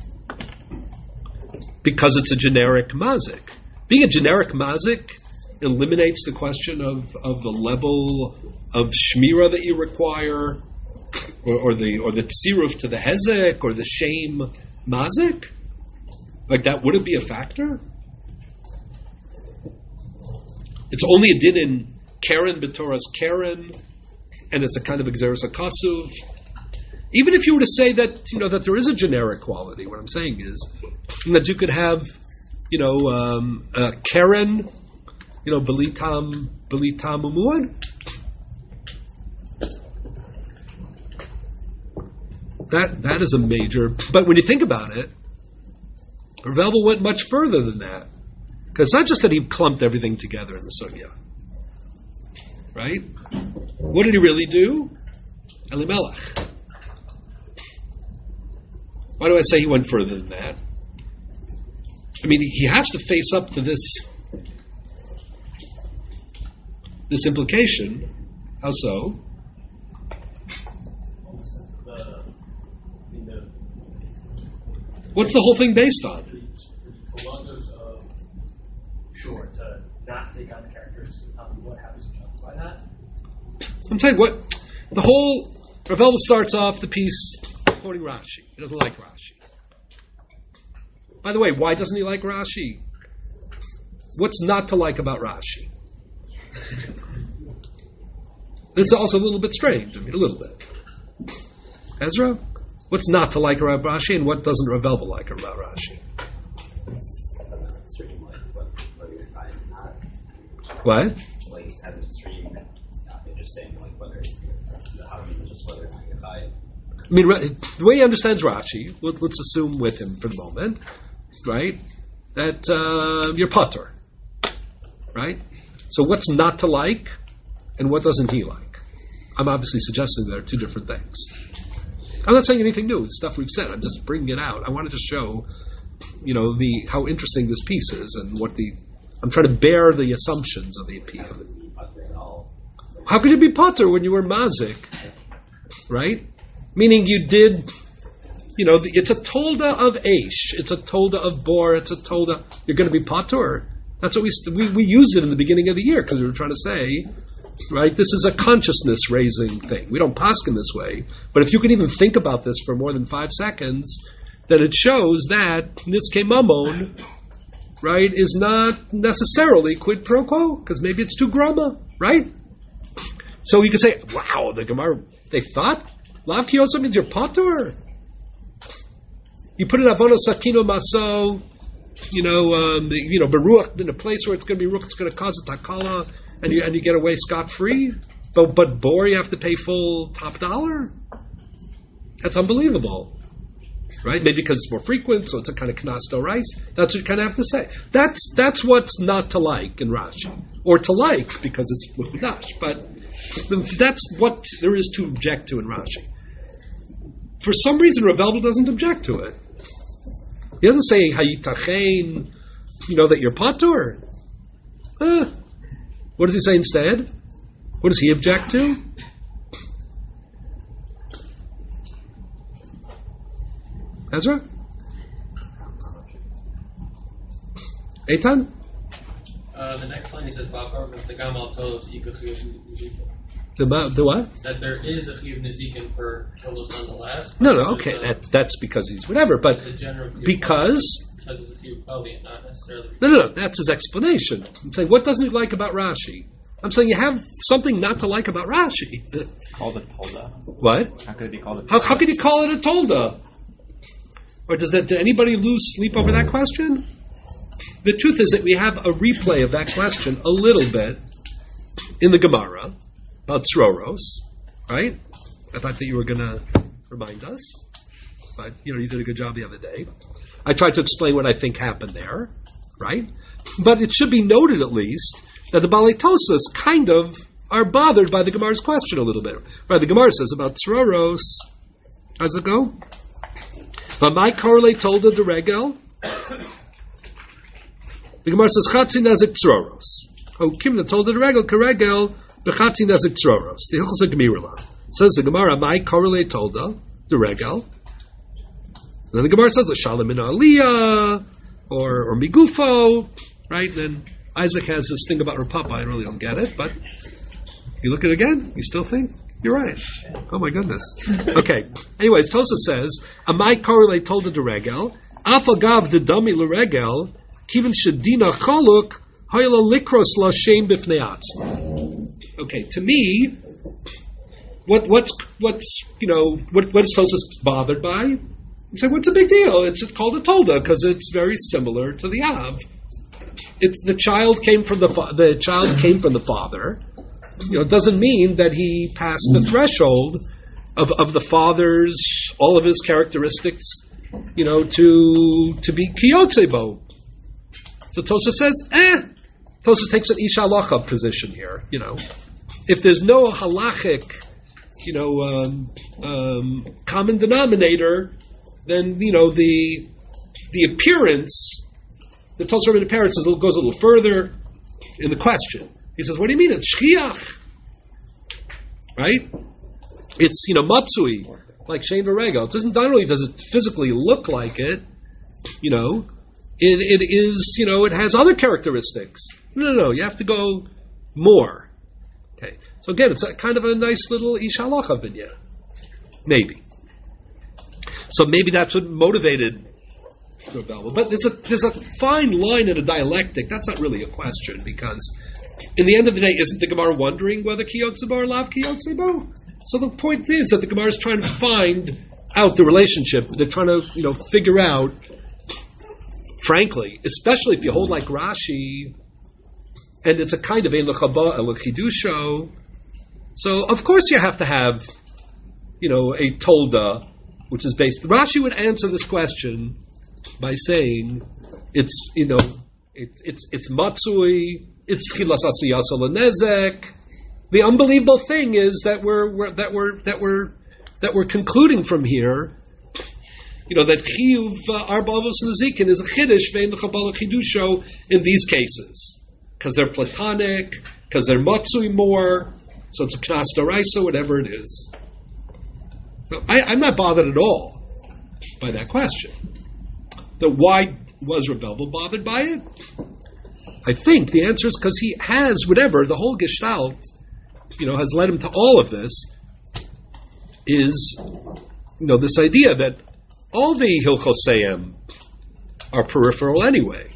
Speaker 1: because it's a generic mazik. Being a generic mazik eliminates the question of, of the level of shmira that you require, or, or the or the tziruf to the hezek, or the shame mazik. Like that wouldn't be a factor. It's only a din in Karen b'Torah's Karen, and it's a kind of exeris hakasuv. Even if you were to say that, you know, that there is a generic quality, what I'm saying is that you could have, you know, um, uh, Karen, you know, belitam belitam umuad. That that is a major. But when you think about it, Rav went much further than that. Because it's not just that he clumped everything together in the sugya, right? What did he really do? Elimelech. Why do I say he went further than that? I mean, he has to face up to this this implication. How so? What's the whole thing based on?
Speaker 6: Sure, to not take on the characters. Um, what happens to justify that?
Speaker 1: I'm saying what the whole Rav Elva starts off the piece quoting Rashi. He doesn't like Rashi. By the way, why doesn't he like Rashi? What's not to like about Rashi? This is also a little bit strange. I mean, a little bit. Ezra, what's not to like about Rashi, and what doesn't Rav Elva like about Rashi? What?
Speaker 7: Like he's having a stream, they're just saying like whether how do you just whether or not you're high.
Speaker 1: I mean, the way he understands Rashi, let, let's assume with him for the moment, right, that uh, you're patur, right? So what's not to like, and what doesn't he like? I'm obviously suggesting there are two different things. I'm not saying anything new. It's stuff we've said. I'm just bringing it out. I wanted to show, you know, the how interesting this piece is and what the. I'm trying to bear the assumptions of the appeal. How could you be patur when you were mazik, right? Meaning you did, you know, it's a tolda of Aish, it's a tolda of Bor, it's a tolda. You're going to be patur. That's what we we we used it in the beginning of the year because we were trying to say, right? This is a consciousness raising thing. We don't paskin this way, but if you can even think about this for more than five seconds, then it shows that niske mamon, right, is not necessarily quid pro quo, because maybe it's too grama, right? So you could say, wow, the Gemara, they thought lav kiyoso means you're patur. You put an avono sakino maso, you know, um, the, you know, beruach in a place where it's going to be ruach, it's going to cause a takala, and you and you get away scot free. But but bor, you have to pay full top dollar. That's unbelievable. Right? Maybe because it's more frequent, so it's a kind of knasto rice. That's what you kind of have to say. That's that's what's not to like in Rashi, or to like because it's mukhdash. But that's what there is to object to in Rashi. For some reason, Rav Elva doesn't object to it. He doesn't say hayitachein, you know, that you're patur. Uh, what does he say instead? What does he object to? Ezra? Eitan?
Speaker 8: Uh, the next line he says, "Va'akar v'tegam al tolos ika chiyuv nezikin."
Speaker 1: The, ma- the what?
Speaker 8: That there is a chiyuv nezikin for tolos nonetheless.
Speaker 1: No, no, okay, that, that's because he's whatever, but
Speaker 8: It's a general chiyuv
Speaker 1: because...
Speaker 8: because of the chiyuv kali, not necessarily.
Speaker 1: No, no, no, that's his explanation. I'm saying, what doesn't he like about Rashi? I'm saying you have something not to like about Rashi.
Speaker 9: It's called a tolda.
Speaker 1: What?
Speaker 9: How could it be called a tolda?
Speaker 1: How, how could you call it a tolda? Or does that, did anybody lose sleep over that question? The truth is that we have a replay of that question a little bit in the Gemara about Tzroros, right? I thought that you were going to remind us, but you know you did a good job the other day. I tried to explain what I think happened there, right? But it should be noted at least that the Balei Tosas kind of are bothered by the Gemara's question a little bit. Right? The Gemara says about Tzroros. How's it go? But my correlate told the regel. The Gemara says Chatzi Nezik Tzroros. Oh, Kimna told the regel Karegel Bechatzi Nezik Tzroros. The Hilchos Gemirula says the Gemara. My correlate told the regel. And then the Gemara says L'Shalom min Aliyah or or Migufo, right? And then Isaac has this thing about Rapapa. I really don't get it, but you look at it again, you still think you're right. Oh my goodness. Okay. Anyways, Tosa says, "Amai korelei told the regel, afagav the dummy l'regel, kivin shedina chaluk hayla likros la shem b'fnei." Okay, to me, what what's what's you know what what is Tosa bothered by? You say, what's the big deal? It's called a tolda because it's very similar to the av. It's the child came from the fa- the child came from the father. You know, it doesn't mean that he passed the threshold of, of the father's all of his characteristics. You know, to to be kiyotzebo. So Tosa says, eh. Tosa takes an isha halacha position here. You know, if there's no halachic, you know, um, um, common denominator, then you know the the appearance. The Tosa Rebbeinu appearance is, goes a little further in the question. He says, "What do you mean? It's shchiach, right? It's you know matsui, like shein v'regel. It doesn't not only does it physically look like it, you know, it it is you know it has other characteristics. No, no, no. You have to go more. Okay. So again, it's a kind of a nice little ish halacha vinya, maybe. So maybe that's what motivated." But there's a there's a fine line in a dialectic. That's not really a question because, in the end of the day, isn't the Gemara wondering whether kiyotzeba or lav kiyotzeba? So the point is that the Gemara is trying to find out the relationship. They're trying to you know figure out. Frankly, especially if you hold like Rashi, and it's a kind of ein l'chaba el chidusho. So of course you have to have, you know, a tolda, which is based. Rashi would answer this question by saying it's you know it, it's it's matsui, it's tchilas asiyas nezek. The unbelievable thing is that we're, we're that we're that we're that we're concluding from here, you know, that chiyuv arba avos nezikin is a chiddush vein the chabala chidusho in these cases because they're platonic, because they're matsui more, so it's a knas daraisa, whatever it is. So I, I'm not bothered at all by that question. The why was Rebelvel bothered by it? I think the answer is because he has whatever, the whole gestalt, you know, has led him to all of this, is, you know, this idea that all the Hilchoseim are peripheral anyway.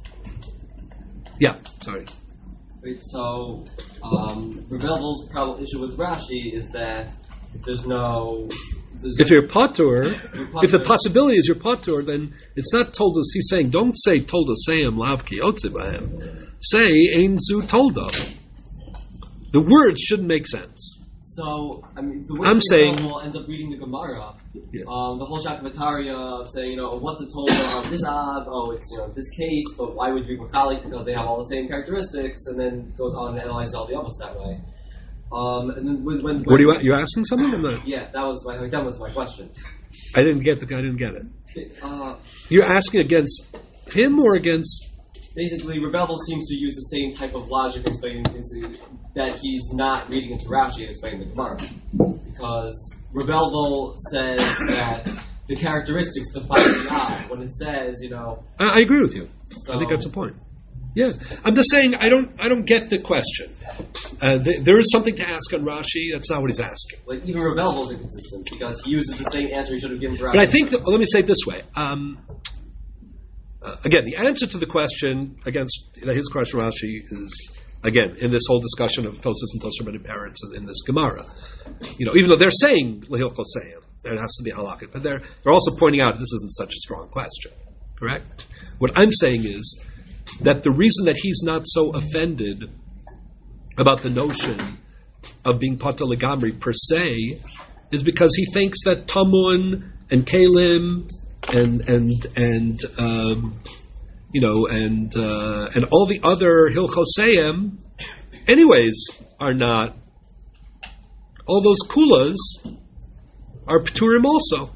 Speaker 1: Yeah, sorry.
Speaker 10: Wait, so um, Rebelvel's problem issue with Rashi is that if there's no...
Speaker 1: If you're patur, if the possibility is you're patur, then it's not told us. He's saying, don't say told us sayim lav kiyotzibahem. Say ein zu tolda. The words shouldn't make sense.
Speaker 10: So, I mean, the way
Speaker 1: I'm saying
Speaker 10: ends up reading the Gemara,
Speaker 1: yeah.
Speaker 10: um, the whole Shakavataria of saying, you know, what's a tolda of this ab? Oh, it's you know this case, but why would you read Machalik because they have all the same characteristics, and then goes on and analyzes all the others that way. Um, and then when, when, when
Speaker 1: what are you you asking something? I'm not,
Speaker 10: yeah, that was my that was my question.
Speaker 1: I didn't get the I didn't get it.
Speaker 10: Uh,
Speaker 1: You're asking against him or against?
Speaker 10: Basically, Rebelvel seems to use the same type of logic in explaining things that he's not reading into Rashi and explaining the Gemara, because Rebelvel says that the characteristics define the Av. When it says, you know,
Speaker 1: I, I agree with you.
Speaker 10: so,
Speaker 1: I think that's a point. Yeah, I'm just saying I don't I don't get the question. Uh, th- there is something to ask on Rashi. That's not what he's asking.
Speaker 10: like even Ravel holds inconsistent because he uses the same answer he should have given for.
Speaker 1: But I think that, let me say it this way. Um, uh, again, the answer to the question against his question Rashi is again in this whole discussion of Tosas and Tosar and parents in, in this Gemara. You know, even though they're saying Lehil Koseyim, there has to be halakha, but they're they're also pointing out this isn't such a strong question. Correct? What I'm saying is that the reason that he's not so offended about the notion of being Pata Legamri per se is because he thinks that Tamun and Kalim and and and um, you know and uh, and all the other Hilchoseyim anyways are not. All those kulas are Pturim also.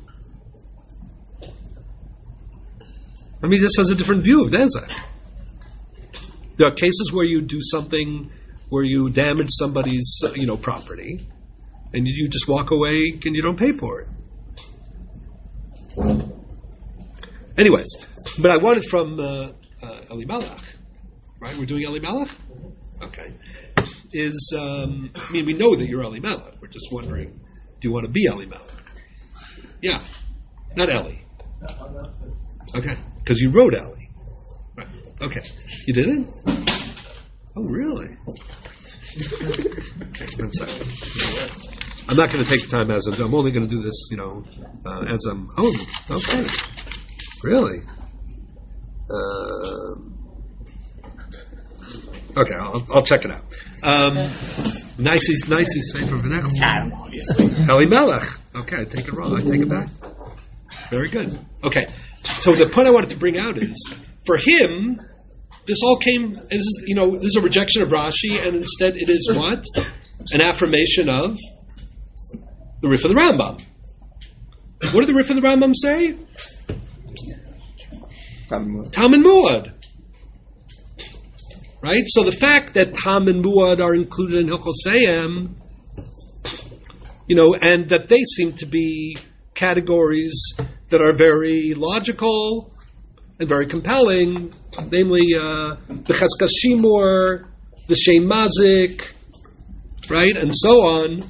Speaker 1: I mean, this has a different view of Nezek. There are cases where you do something, where you damage somebody's, you know, property, and you just walk away and you don't pay for it. Anyways, but I wanted from uh, uh, Elimelech, right? We're doing Elimelech? Okay. Is, um, I mean, we know that you're Elimelech. We're just wondering, do you want to be Elimelech? Yeah. Not Eli. Okay. Because you wrote Eli. Right. Okay. You did it? Oh, really? Okay, one second. I'm not going to take the time as I'm, I'm only going to do this, you know, uh, as I'm, oh, okay. Really? Um, okay, I'll, I'll check it out. Um, nicey, nicey, Sefer V'nechel.
Speaker 7: Obviously.
Speaker 1: Elimelech. Okay, I take it wrong. I take it back. Very good. Okay, so the point I wanted to bring out is, for him, this all came, this is, you know, this is a rejection of Rashi, and instead it is what? An affirmation of the Rif of the Rambam. What did the Rif of the Rambam say? Tam and Muad. Right? So the fact that Tam and Muad are included in Hilchoseyim, you know, and that they seem to be categories that are very logical and very compelling, namely uh, the Cheskas Shimur, the Shem Mazik, right, and so on,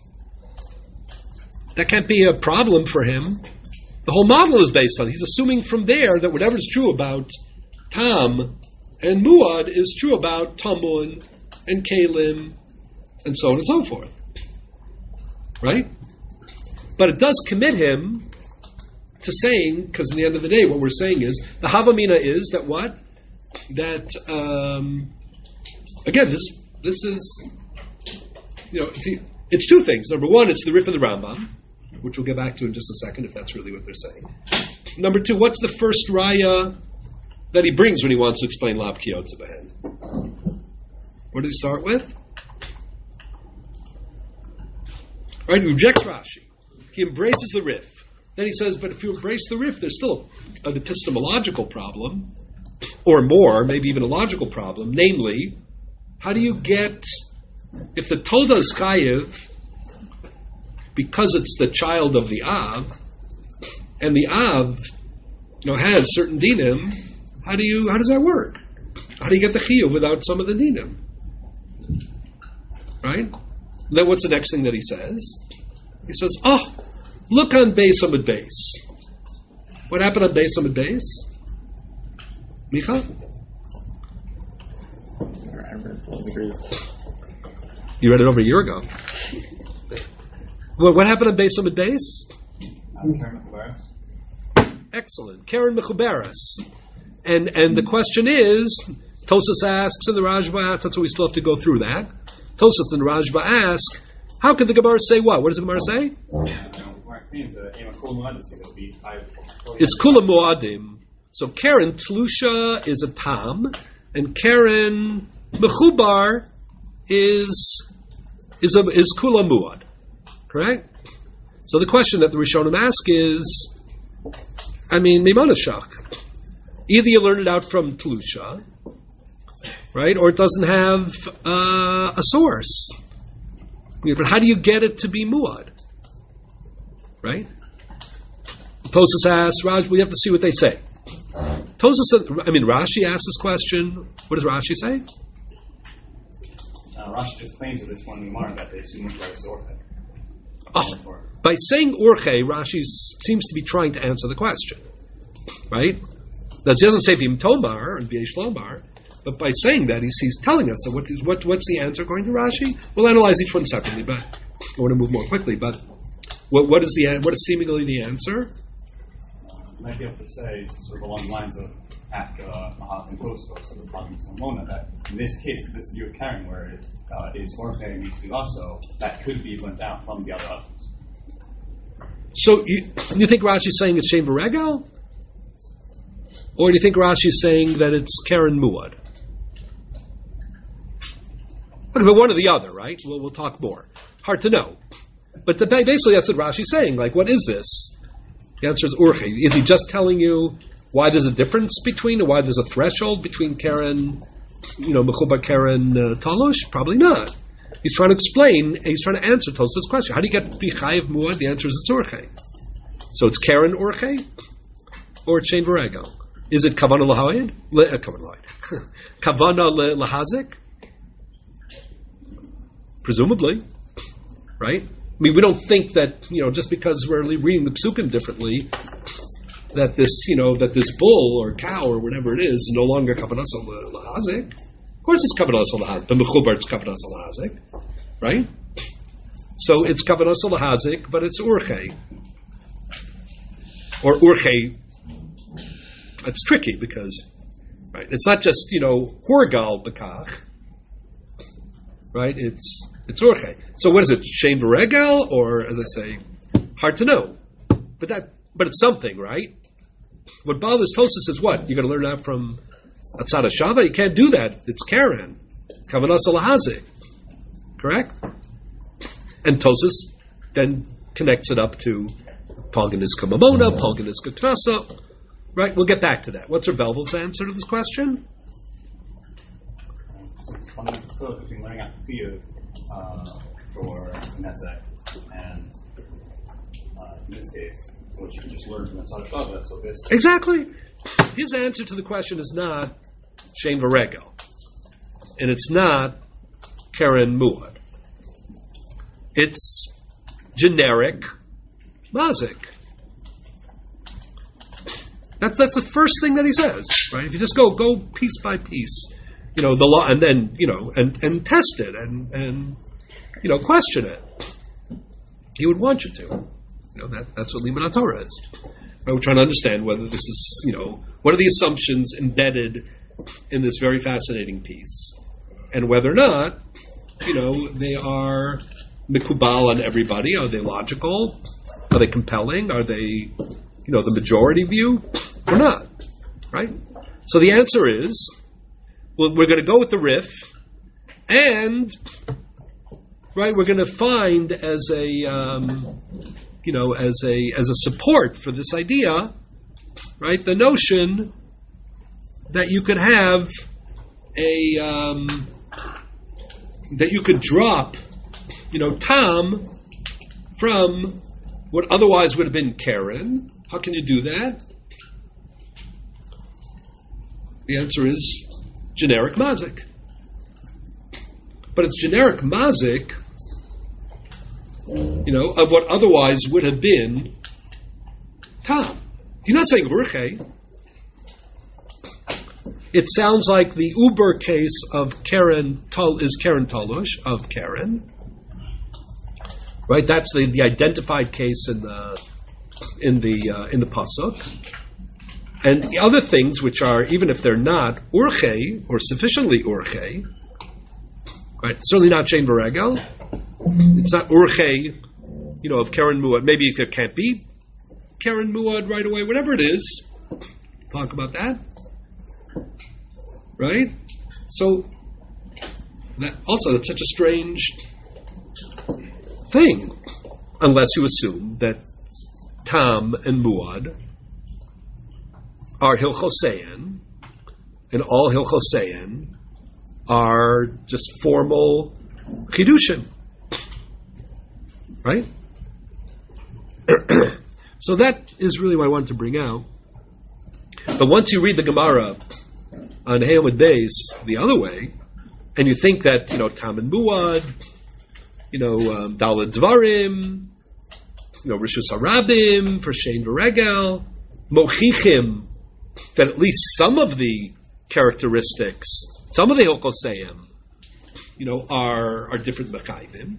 Speaker 1: that can't be a problem for him. The whole model is based on, he's assuming from there that whatever's true about Tam and Muad is true about Tamun and Kalim and so on and so forth. Right? But it does commit him to saying, because in the end of the day, what we're saying is, the Havamina is that what? That, um, again, this this is, you know, it's, it's two things. Number one, it's the Rif of the Rambam, which we'll get back to in just a second, if that's really what they're saying. Number two, what's the first raya that he brings when he wants to explain Lav Kiyotze Behen? What does he start with? Right, he rejects Rashi. He embraces the Rif. Then he says, but if you embrace the Rif, there's still an epistemological problem, or more, maybe even a logical problem, namely, how do you get, if the Tolda is Chayiv, because it's the child of the Av, and the Av, you know, has certain dinim, how do you, how does that work? How do you get the Chiyuv without some of the dinim? Right? And then what's the next thing that he says? He says, oh, look on Beis Amud Beis. What happened on Beis Amud Beis? Micha? You read it over a year ago. What, what happened on Beis Amud Beis? Excellent. Karen Mechuberes. And and the question is, Tosas asks and the Rajba asks, that's what we still have to go through that. Tosas and the Rajba ask, how could the Gemara say what? What does the Gemara say? It's Kula Muadim. So Karen Tlusha is a Tam, and Karen Mechubar is is a, is Kula Muad. Correct? So the question that the Rishonim ask is, I mean, Mimonashach. Either you learn it out from Tlusha, right, or it doesn't have uh, a source. Yeah, but how do you get it to be Muad? Right? Tosfos asks, Raj, we have to see what they say. Tosfos, I mean, Rashi asks this question. What does Rashi say?
Speaker 7: Uh, Rashi just claims at this point in the Gemara that they assume it was Orche.
Speaker 1: Oh, by saying Orche, Rashi seems to be trying to answer the question, right? That he doesn't say Vim Tomar and V'yesh Lomar, but by saying that, he's, he's telling us. So what is, what, what's the answer according to Rashi? We'll analyze each one separately, but I want to move more quickly. But what, what is the what is seemingly the answer?
Speaker 7: You might be able to say, sort of along the lines of after uh, Mahat and Tosfos, so the problem is Mona, that in this case, this view of Karen, where it uh, is Orche and needs to be also, that could be blent out from the other others.
Speaker 1: So you, you think Rashi's saying it's Shem V'Regel? Or do you think Rashi's saying that it's Karen Muad? Okay, but one or the other, right? We'll, we'll talk more. Hard to know. But the, basically that's what Rashi's saying. Like, what is this? The answer is Urche. Is he just telling you why there's a difference between, or why there's a threshold between Karen, you know, Mechubar Karen uh, Talosh? Probably not. He's trying to explain, he's trying to answer Tosfos' question. How do you get Bichayev Muad? The answer is it's Urche. So it's Karen Urche? Or it's Shein V'Regel? Is it Kavana L'Hayid? Le, uh, Kavana L'Hayid. Kavana L'Hazik? Presumably. Right? I mean, we don't think that, you know, just because we're reading the psukim differently, that this, you know, that this bull or cow or whatever it is is no longer Kavanas L'Hazik. Of course it's Kavanas L'Hazik. But Mechubar it's Kavanas L'Hazik. Right? So it's Kavanas L'Hazik, but it's Urche. Or Urche. It's tricky because, right, it's not just, you know, Horgal Bekach. Right? It's it's Urche. So what is it? Shein V'Regel, or as I say, hard to know. But that, but it's something, right? What bothers Tosfos is what? You're going to learn that from Atzad Shava? You can't do that. It's Karen. It's Kavanas L'Hazik. Correct? And Tosfos then connects it up to Palganiska Mamona, Palganiska Knasa. Right? We'll get back to that. What's Rav Belvel's answer to this question?
Speaker 7: So it's fundamental code between learning out the field uh, for Nezek and uh, in this case, which you can just learn from Atzad Shava. So this
Speaker 1: Exactly. His answer to the question is not Shein V'Regel. And it's not Karen Muad. It's generic Mazik. That's that's the first thing that he says, right? If you just go go piece by piece, you know, the law, and then, you know, and, and test it and and you know, question it. He would want you to. You know, that that's what Liman Torah is. Right? We're trying to understand whether this is, you know, what are the assumptions embedded in this very fascinating piece, and whether or not, you know, they are mikubal on everybody. Are they logical? Are they compelling? Are they, you know, the majority view or not? Right? So the answer is, well, we're going to go with the Rif, and right, we're going to find as a, um, you know, as a as a support for this idea, right, the notion that you could have a um, that you could drop, you know, Tam from what otherwise would have been Karen. How can you do that? The answer is generic mazik. But it's generic mazik, you know, of what otherwise would have been Tam. He's not saying Urche. It sounds like the Uber case of Karen Tal is Karen Talosh of Karen. Right? That's the, the identified case in the in the uh, in the pasuk. And the other things, which are, even if they're not Urche or sufficiently Urche, right? Certainly not Shein V'Regel. It's not Urche, you know, of Karen Muad. Maybe it can't be Karen Muad right away. Whatever it is, talk about that, right? So that also, that's such a strange thing, unless you assume that Tam and Muad are Hilchosein, and all Hilchosein are just formal Chidushim. Right? So that is really what I wanted to bring out. But once you read the Gemara on Hayamud Beis the other way, and you think that, you know, Tam and Muad, you know, um, Daled Dvarim, you know, Rishus Harabim, for Shein V'Regel, Mochichim, that at least some of the characteristics, some of the Hilchosayim, you know, are are different Mechayvim.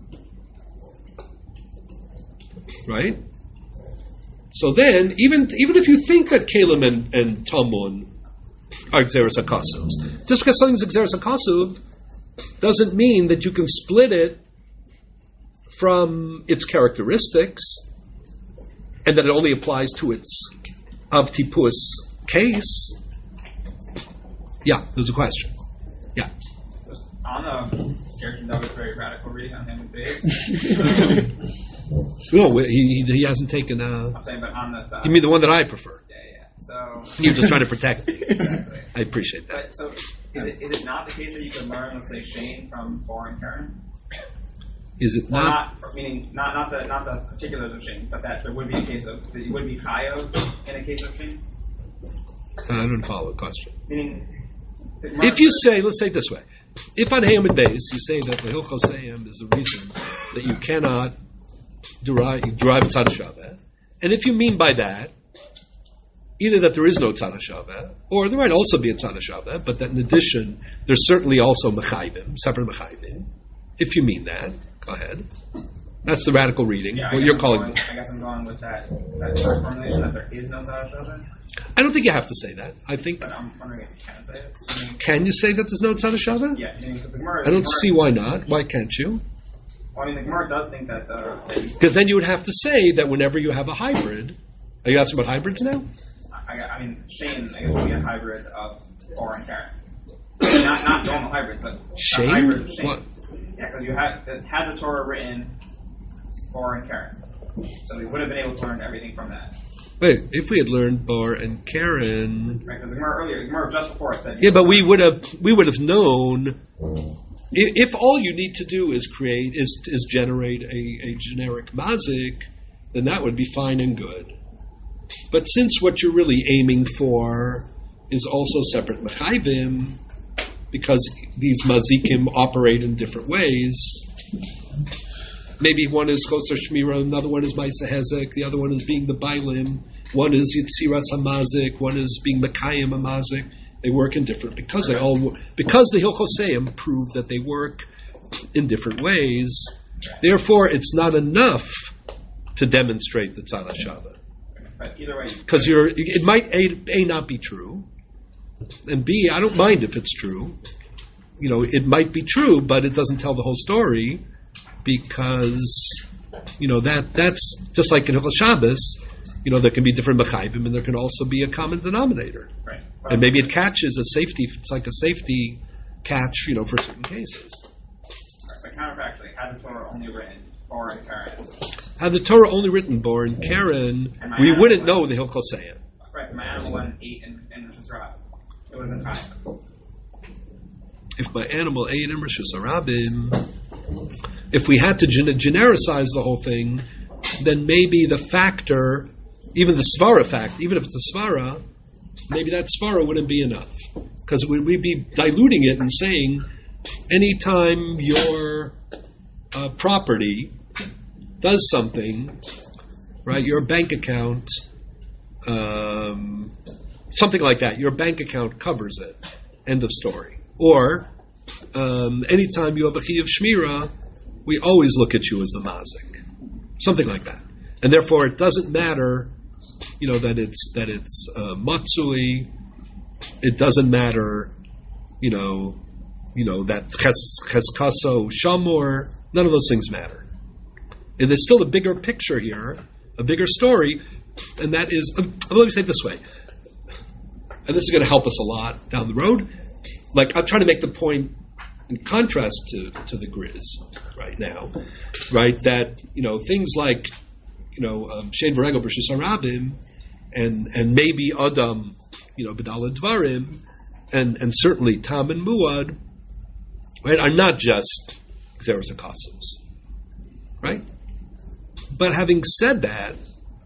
Speaker 1: Right? So then, even even if you think that Kalim and, and Tamun are Xeris HaKasuvs, just because something's Xeris HaKasuv doesn't mean that you can split it from its characteristics and that it only applies to its Avtipus case. Yeah, there's a question. Yeah.
Speaker 2: Just on the Gershon David's very radical reading on him and Dave.
Speaker 1: No, he, he he hasn't taken. Uh,
Speaker 2: I'm saying, but on the. Uh,
Speaker 1: you mean the one that I prefer?
Speaker 2: Yeah, yeah. So.
Speaker 1: You're just trying to protect me.
Speaker 2: Exactly.
Speaker 1: I appreciate that.
Speaker 2: But, so, is it, is it not the case that you could learn, let's say, Shane from Bor and Karen?
Speaker 1: Is it
Speaker 2: Or
Speaker 1: not?
Speaker 2: not? Meaning, not not the not the particulars of Shane, but that there would be a case of that you would be Chayo in a case of Shane.
Speaker 1: I don't follow the question.
Speaker 2: Meaning,
Speaker 1: if you say, let's say it this way, if on Hayamid Beis you say that the Hilchosayim is the reason that you cannot derive derive a Tzad Shaveh, and if you mean by that either that there is no Tzad Shaveh, or there might also be a Tzad Shaveh, but that in addition there's certainly also Mechayvim, separate Mechayvim. If you mean that, go ahead. That's the radical reading.
Speaker 2: Yeah,
Speaker 1: what
Speaker 2: I
Speaker 1: you're
Speaker 2: I'm
Speaker 1: calling.
Speaker 2: Going, I guess I'm going with that that first formulation that there is no Tzad Shaveh.
Speaker 1: I don't think you have to say that. I think.
Speaker 2: But I'm wondering if you can say it. I mean,
Speaker 1: can you say that there's no Tzad Shaveh?
Speaker 2: Yeah, meaning the Gemara.
Speaker 1: I don't
Speaker 2: the Gemara,
Speaker 1: see why not. Why can't you?
Speaker 2: Well, I mean, the Gemara does think that. Uh,
Speaker 1: Because then you would have to say that whenever you have a hybrid, are you asking about hybrids now?
Speaker 2: I, I mean, Shane, I guess, would be a hybrid of Bor and Karen. not not normal hybrids, but
Speaker 1: Shane?
Speaker 2: a hybrid of Shane.
Speaker 1: What?
Speaker 2: Yeah, because you had had the Torah written Bor and Karen, so we would have been able to learn everything from that.
Speaker 1: Wait, if we had learned Bor and Karen,
Speaker 2: Right? Because the Gemara earlier, the Gemara just before it said.
Speaker 1: yeah, but we would have we would have known. If, if all you need to do is create is is generate a, a generic mazik, then that would be fine and good. But since what you're really aiming for is also separate mechayvim, because these mazikim operate in different ways. Maybe one is Choser Shmira, another one is Maisa Hezek, the other one is being the Bailim, one is Yitziras HaMazik, one is being Mekayim HaMazik. They work in different, because they all, because the Hilchoseim prove that they work in different ways, therefore it's not enough to demonstrate the Tzad HaShaveh.
Speaker 2: But either way.
Speaker 1: Because you're, it might, A, A, not be true, and B, I don't mind if it's true. You know, it might be true, but it doesn't tell the whole story, because, you know, that that's just like in Hilchos Shabbos, you know, there can be different mechayvim, and there can also be a common denominator.
Speaker 2: Right.
Speaker 1: And maybe it catches a safety, it's like a safety catch, you know, for certain cases.
Speaker 2: Right, but counterfactually, had the Torah only written Bor and Karen.
Speaker 1: Had the Torah only written Bor and Karen,
Speaker 2: And
Speaker 1: we
Speaker 2: animal
Speaker 1: wouldn't
Speaker 2: went-
Speaker 1: know the Hilchoseim.
Speaker 2: Right, my animal went ate and and Rosh Hashanah. It would have been fine.
Speaker 1: If my animal ate in Rosh Hashanah, if we had to gen- genericize the whole thing, then maybe the factor, even the svara fact, even if it's a svara, maybe that svara wouldn't be enough. Because we'd we'd be diluting it and saying, anytime your uh, property does something, right, your bank account, um, something like that, your bank account covers it. End of story. Or, um, anytime you have a chi of shmira, we always look at you as the mazik. Something like that. And therefore it doesn't matter, you know, that it's that it's uh, matsui. It doesn't matter, you know, you know that cheskaso shamor. None of those things matter. And there's still a bigger picture here, a bigger story, and that is. Uh, let me say it this way, and this is going to help us a lot down the road. Like I'm trying to make the point in contrast to, to the Grizz right now, right? That you know things like you know um, Shein V'Regel B'Rishus Harabim, and and maybe Adam, you know B'Daled Dvarim, and and certainly Tam and Muad, right, are not just Xeros HaKassos, right? But having said that,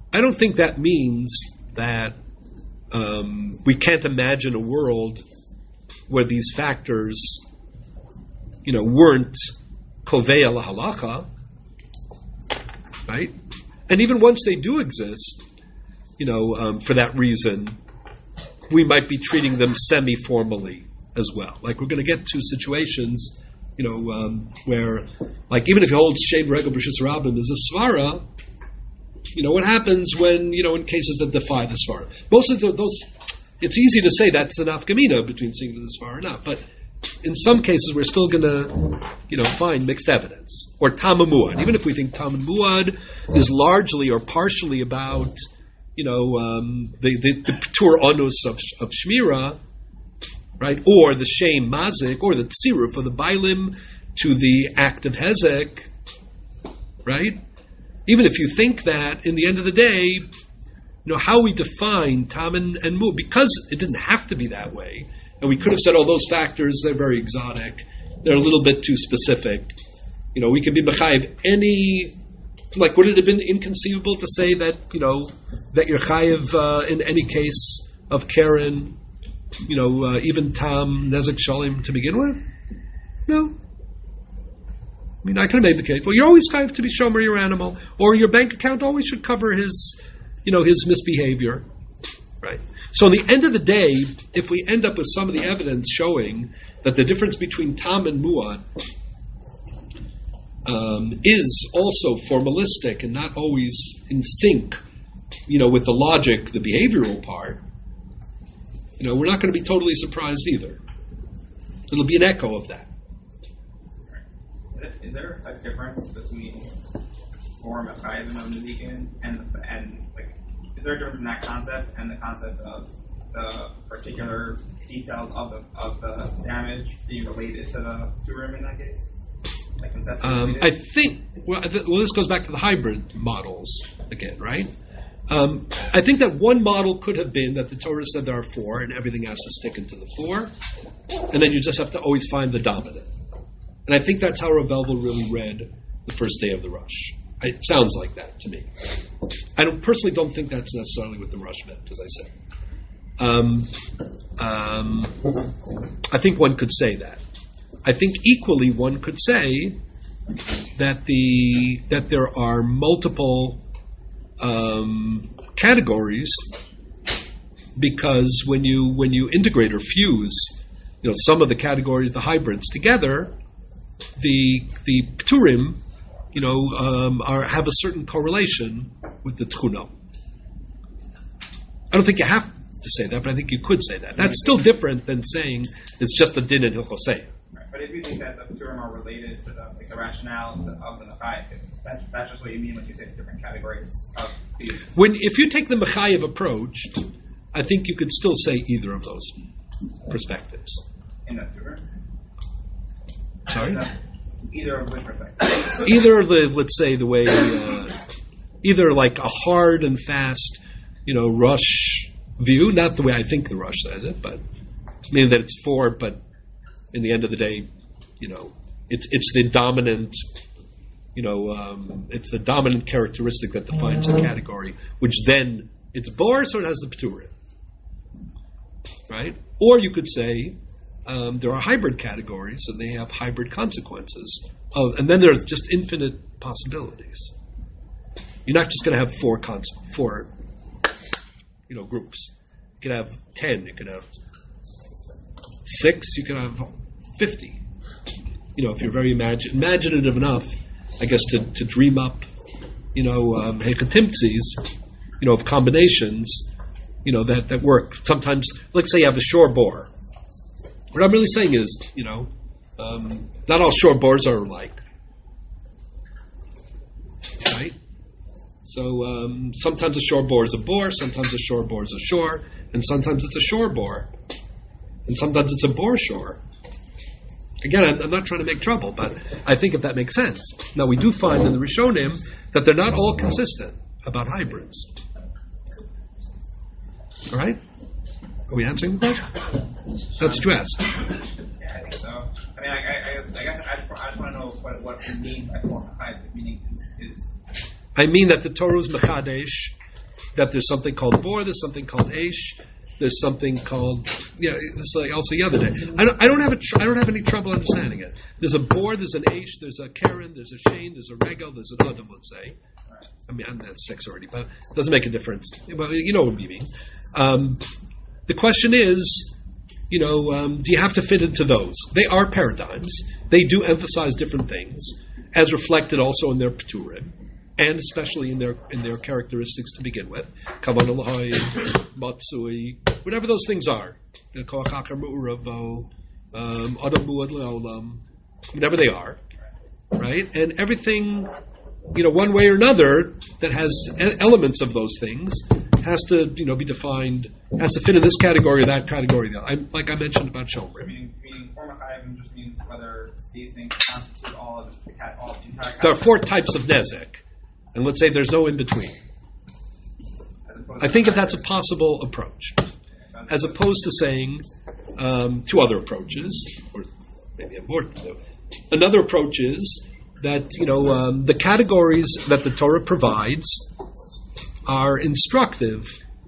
Speaker 1: I don't think that means that um, we can't imagine a world where these factors, you know, weren't kovei la halacha, right? And even once they do exist, you know, um, for that reason, we might be treating them semi-formally as well. Like we're going to get to situations, you know, um, where, like, even if you hold Shein Regel B'Rishus Rabbim as a svara, you know, what happens when, you know, in cases that defy the svara? Most of the, those, it's easy to say that's the nafkamina between seeing the svara or not, but in some cases we're still going to, you know, find mixed evidence. Or Tam Muad. Even if we think Tam Muad is largely or partially about, you know, um, the, the, the P'tur Onus of, of Shmira, right, or the Shem Mazik, or the Tziruf, or the Bailim to the act of Hezek, right? Even if you think that, in the end of the day, you know, how we define Tam and, and Mu, because it didn't have to be that way, and we could have said, oh, those factors, they're very exotic, they're a little bit too specific. You know, we can be Mechayiv any, like, would it have been inconceivable to say that, you know, that you're Chayiv uh, in any case of Karen, you know, uh, even Tam, Nezek Shalim to begin with? No. I mean, I could have made the case. Well, you're always Chayiv to be Shomer your animal, or your bank account always should cover his, you know, his misbehavior, right? So, in the end of the day, if we end up with some of the evidence showing that the difference between Tam and Muad um, is also formalistic and not always in sync, you know, with the logic, the behavioral part, you know, we're not going to be totally surprised either. It'll be an echo of that.
Speaker 2: Is there a difference between form of Chayiv and Nezikin and and like is there a difference in that concept and the concept of the particular details of the of the damage being related to the Turim in that case? Like conceptually
Speaker 1: Um,
Speaker 2: related?
Speaker 1: I think, well, th- well, this goes back to the hybrid models again, right? Um, I think that one model could have been that the Torah said there are four and everything has to stick into the four, and then you just have to always find the dominant. And I think that's how Rav Elvel really read the first day of the Rush. It sounds like that to me. I don't, personally don't think that's necessarily what the Rush meant, as I said. Um, um, I think one could say that. I think equally one could say that the that there are multiple um, categories because when you when you integrate or fuse, you know, some of the categories, the hybrids together, the the pturim, you know, um, are have a certain correlation with the tchuno. I don't think you have to say that, but I think you could say that. That's still different than saying it's just a din in Hilchosei.
Speaker 2: Right. But if you think that the Turim are related to the like the rationale of the, of the Mechayiv, that's that's just what you mean when you say different categories of the.
Speaker 1: When if you take the Mechayiv approach, I think you could still say either of those perspectives.
Speaker 2: In the Turim.
Speaker 1: Sorry?
Speaker 2: Either of which perspective?
Speaker 1: Either the, let's say, the way, uh, either like a hard and fast, you know, Rush view, not the way I think the Rush says it, but meaning that it's four, but in the end of the day, you know, it's it's the dominant, you know, um, it's the dominant characteristic that defines the category, which then it's bor, so it has the pturim, right? Or you could say um, there are hybrid categories, and they have hybrid consequences, of, and then there's just infinite possibilities. You're not just going to have four cons- four, you know, groups. You could have ten. You could have six. You could have fifty. You know, if you're very imagine- imaginative enough, I guess, to, to dream up, you know, um, hechatimtzis, you know, of combinations, you know, that, that work. Sometimes, let's say you have a shore bore. What I'm really saying is, you know, um, not all shore bores are alike. Right? So um, sometimes a shore bore is a bore, sometimes a shore bore is a shore, and sometimes it's a shore bore. And sometimes it's a bore shore. Again, I'm, I'm not trying to make trouble, but I think if that makes sense. Now, we do find in the Rishonim that they're not all consistent about hybrids. All right? Are we answering the question? That's what you asked.
Speaker 2: Yeah, I think so. I mean, I, I, I guess I just, I just want to know what, what you mean by form of Chayiv, meaning is...
Speaker 1: I mean that the Torah is Mechadesh, that there's something called bor, there's something called eish, there's something called yeah. It's like also the other day. I don't, I don't have a tr- I don't have any trouble understanding it. There's a bor, there's an eish, there's a karen, there's a shane, there's a regel, there's an adam. Let's say. I mean, I'm at six already, but it doesn't make a difference. Well, you know what we mean. Um, the question is, you know, um, do you have to fit into those? They are paradigms. They do emphasize different things, as reflected also in their pturim, and especially in their in their characteristics to begin with. Kavan Elohai, Matsui, whatever those things are. Koach Hakar Me'uravo, Adam Muad Le'olam, whatever they are, right? And everything, you know, one way or another that has e- elements of those things has to, you know, be defined, has to fit in this category or that category. I, like I mentioned about Shomer.
Speaker 2: Meaning, meaning form chayim just means whether these things constitute all of the cat, all of the entire.
Speaker 1: There are four types of nezek, and let's say there's no in between. I think that that's a possible approach, as opposed to saying um, two other approaches, or maybe a more. Another approach is that, you know, um, the categories that the Torah provides are instructive,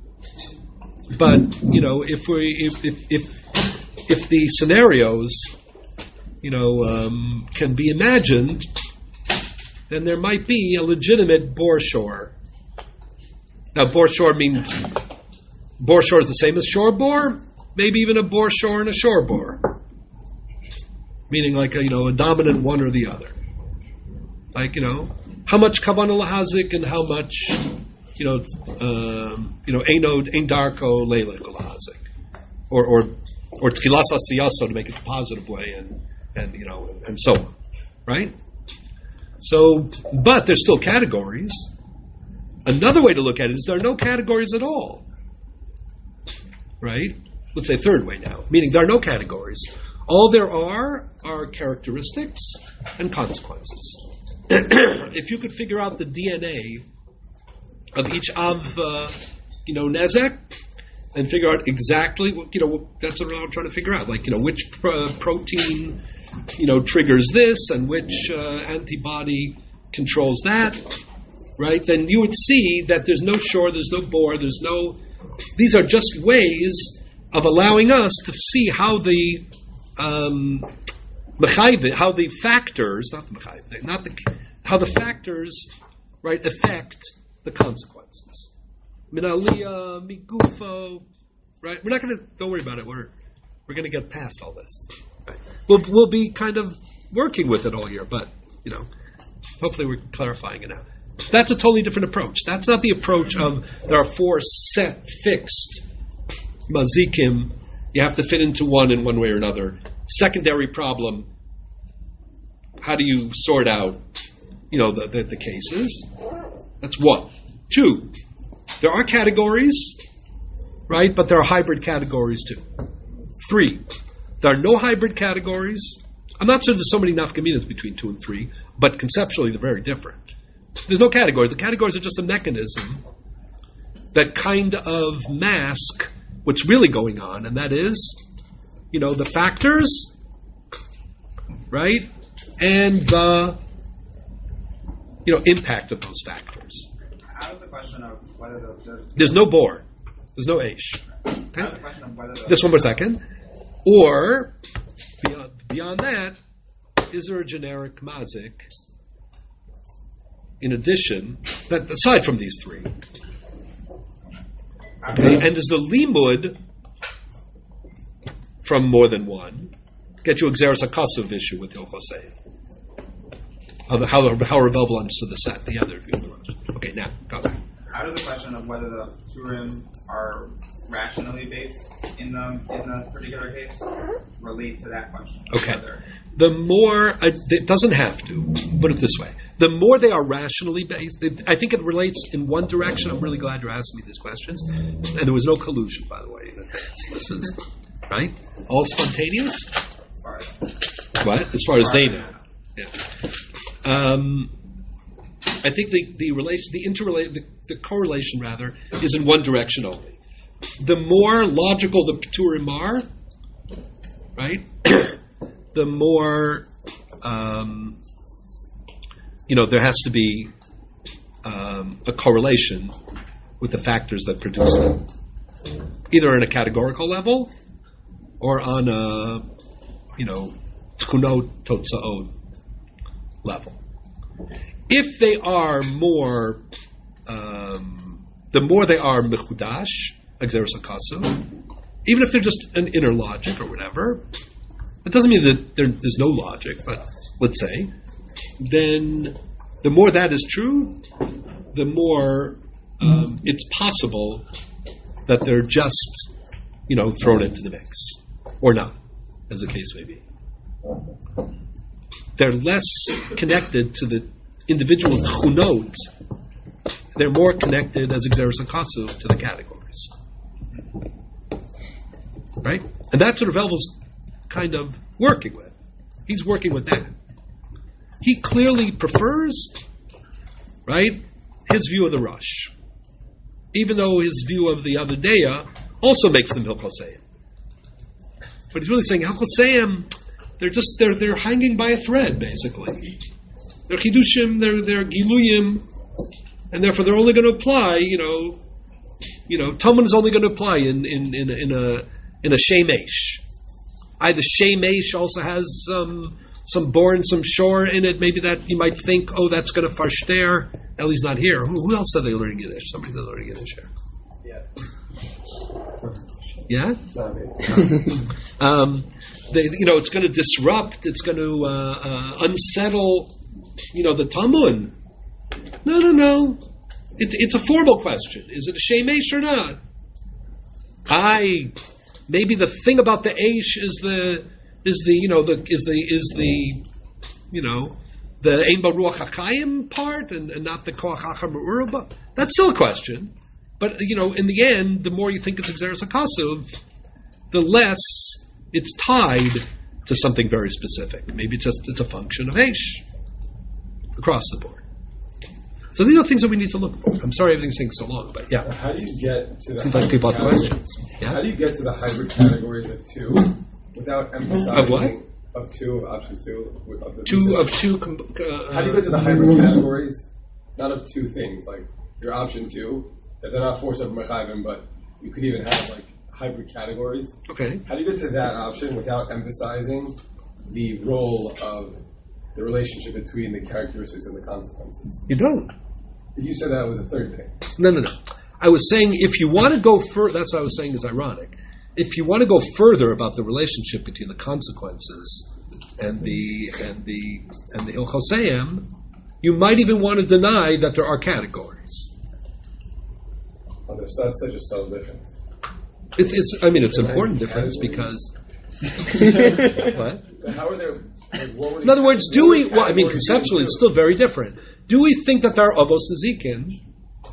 Speaker 1: but, you know, if we if if if, if the scenarios, you know, um, can be imagined, then there might be a legitimate bore shore. Now, bore shore means bore shore is the same as shore bore, maybe even a bore shore and a shore bore, meaning like a, you know, a dominant one or the other. Like, you know, how much kavanah lahazik and how much, you know, um, you know, einod, ein darko, leilek lahazik, or or or tchilas asiyaso to make it a positive way, and and you know, and, and so on, right? So, but there's still categories. Another way to look at it is there are no categories at all, right? Let's say third way now, meaning there are no categories. All there are are characteristics and consequences. If you could figure out the D N A of each of, uh, you know, nezek, and figure out exactly what, you know, that's what I'm trying to figure out. Like, you know, which pro- protein, you know, triggers this and which uh, antibody controls that, right? Then you would see that there's no shore, there's no bore, there's no. These are just ways of allowing us to see how the um, how the factors, not the mechayv, not the how the factors, right, affect the consequences. Minaliyah, migufo, right? We're not going to. Don't worry about it. We're we're going to get past all this. Right? We'll we'll be kind of working with it all year, but you know, hopefully we're clarifying it now. That's a totally different approach. That's not the approach of there are four set fixed mazikim. You have to fit into one in one way or another. Secondary problem. How do you sort out, you know, the, the, the cases? That's one. Two, there are categories, right? But there are hybrid categories too. Three, there are no hybrid categories. I'm not sure there's so many nafkaminas between two and three, but conceptually they're very different. There's no categories. The categories are just a mechanism that kind of mask what's really going on, and that is, you know, the factors, right? And the, you know, impact of those factors.
Speaker 2: How is the question of whether the, the
Speaker 1: There's no bore. There's no aish. Okay?
Speaker 2: how is the question of whether the,
Speaker 1: Just one more second. Or, beyond, beyond that, is there a generic mazik in addition, that aside from these three? Okay? And does the limud from more than one get you a Xeris HaKasuv issue with Hilchosei? How the, how the, how Rebel understood the set, the other view. Okay, now, go.
Speaker 2: How does the question of whether the Turim are rationally based in the in the particular case relate to that question?
Speaker 1: Okay.
Speaker 2: Whether,
Speaker 1: The more, uh, it doesn't have to, put it this way. The more they are rationally based, it, I think it relates in one direction. I'm really glad you're asking me these questions. And there was no collusion, by the way. This is, right? All spontaneous?
Speaker 2: as far as
Speaker 1: What? As far as they know. Yeah. Um, I think the, the relation, the interrelate, the, the correlation rather, is in one direction only. The more logical the Pturim are, right? The more, um, you know, there has to be um, a correlation with the factors that produce them, either on a categorical level or on a, you know, tchunot totzaot level. If they are more, um, the more they are mechudash, exeris hakasu, even if they're just an inner logic or whatever, it doesn't mean that there, there's no logic, but let's say, then the more that is true, the more um, it's possible that they're just, you know, thrown into the mix, or not, as the case may be. They're less connected to the individual tchunot. They're more connected as exeris hakasu to the categories. Right? And that's what Ravel's kind of working with. He's working with that. He clearly prefers, right, his view of the Rush. Even though his view of the other Deya also makes them Hilchosayim. But he's really saying Hilchosayim, they're just they're they're hanging by a thread, basically. They're chidushim, they're they're giluyim, and therefore they're only going to apply, you know, you know, Talmud is only going to apply in in in, in a in a shemesh. Either shemesh also has some some bor and some shore in it. Maybe that you might think, oh, that's going to farshter. Ellie's not here. Who, who else are they learning Yiddish? Somebody's not learning Yiddish here. Yeah. Yeah. um, they, you know, it's going to disrupt. It's going to uh, uh, unsettle. You know, the Talmud. No, no, no. It, it's a formal question. Is it a shemesh or not? I. Maybe the thing about the Aish is the is the you know the is the is the you know the Ein Baruch HaChayim part and, and not the Koach Achar Me'urah. That's still a question, but you know in the end, the more you think it's Exeris HaKasuv, the less it's tied to something very specific. Maybe it's just it's a function of Aish across the board. So these are things that we need to look for. I'm sorry everything's taking so long, but yeah.
Speaker 9: How do you get to the
Speaker 1: Seems like people have questions. Yeah?
Speaker 9: How do you get to the hybrid categories of two without emphasizing
Speaker 1: Of what?
Speaker 9: Of two, of option two, of the
Speaker 1: Two of two. Com- uh,
Speaker 9: How do you get to the hybrid categories? Not of two things, like your option two, that they're not forced of mechayvim, but you could even have like hybrid categories.
Speaker 1: Okay.
Speaker 9: How do you get to that option without emphasizing the role of the relationship between the characteristics and the consequences?
Speaker 1: You don't.
Speaker 9: You said that was a third thing.
Speaker 1: No, no, no. I was saying if you want to go further, that's what I was saying is ironic. If you want to go further about the relationship between the consequences and the and the and the Hilchosayim, you might even want to deny that there are categories.
Speaker 9: Oh, there's such, such a subtle difference.
Speaker 1: It's, it's. I mean, it's an important difference because. What?
Speaker 9: How are there? Like, what were
Speaker 1: In other words, do we? Well, I mean,
Speaker 9: categories
Speaker 1: conceptually,
Speaker 9: you
Speaker 1: it's still very different. Do we think that there are avos nezikin,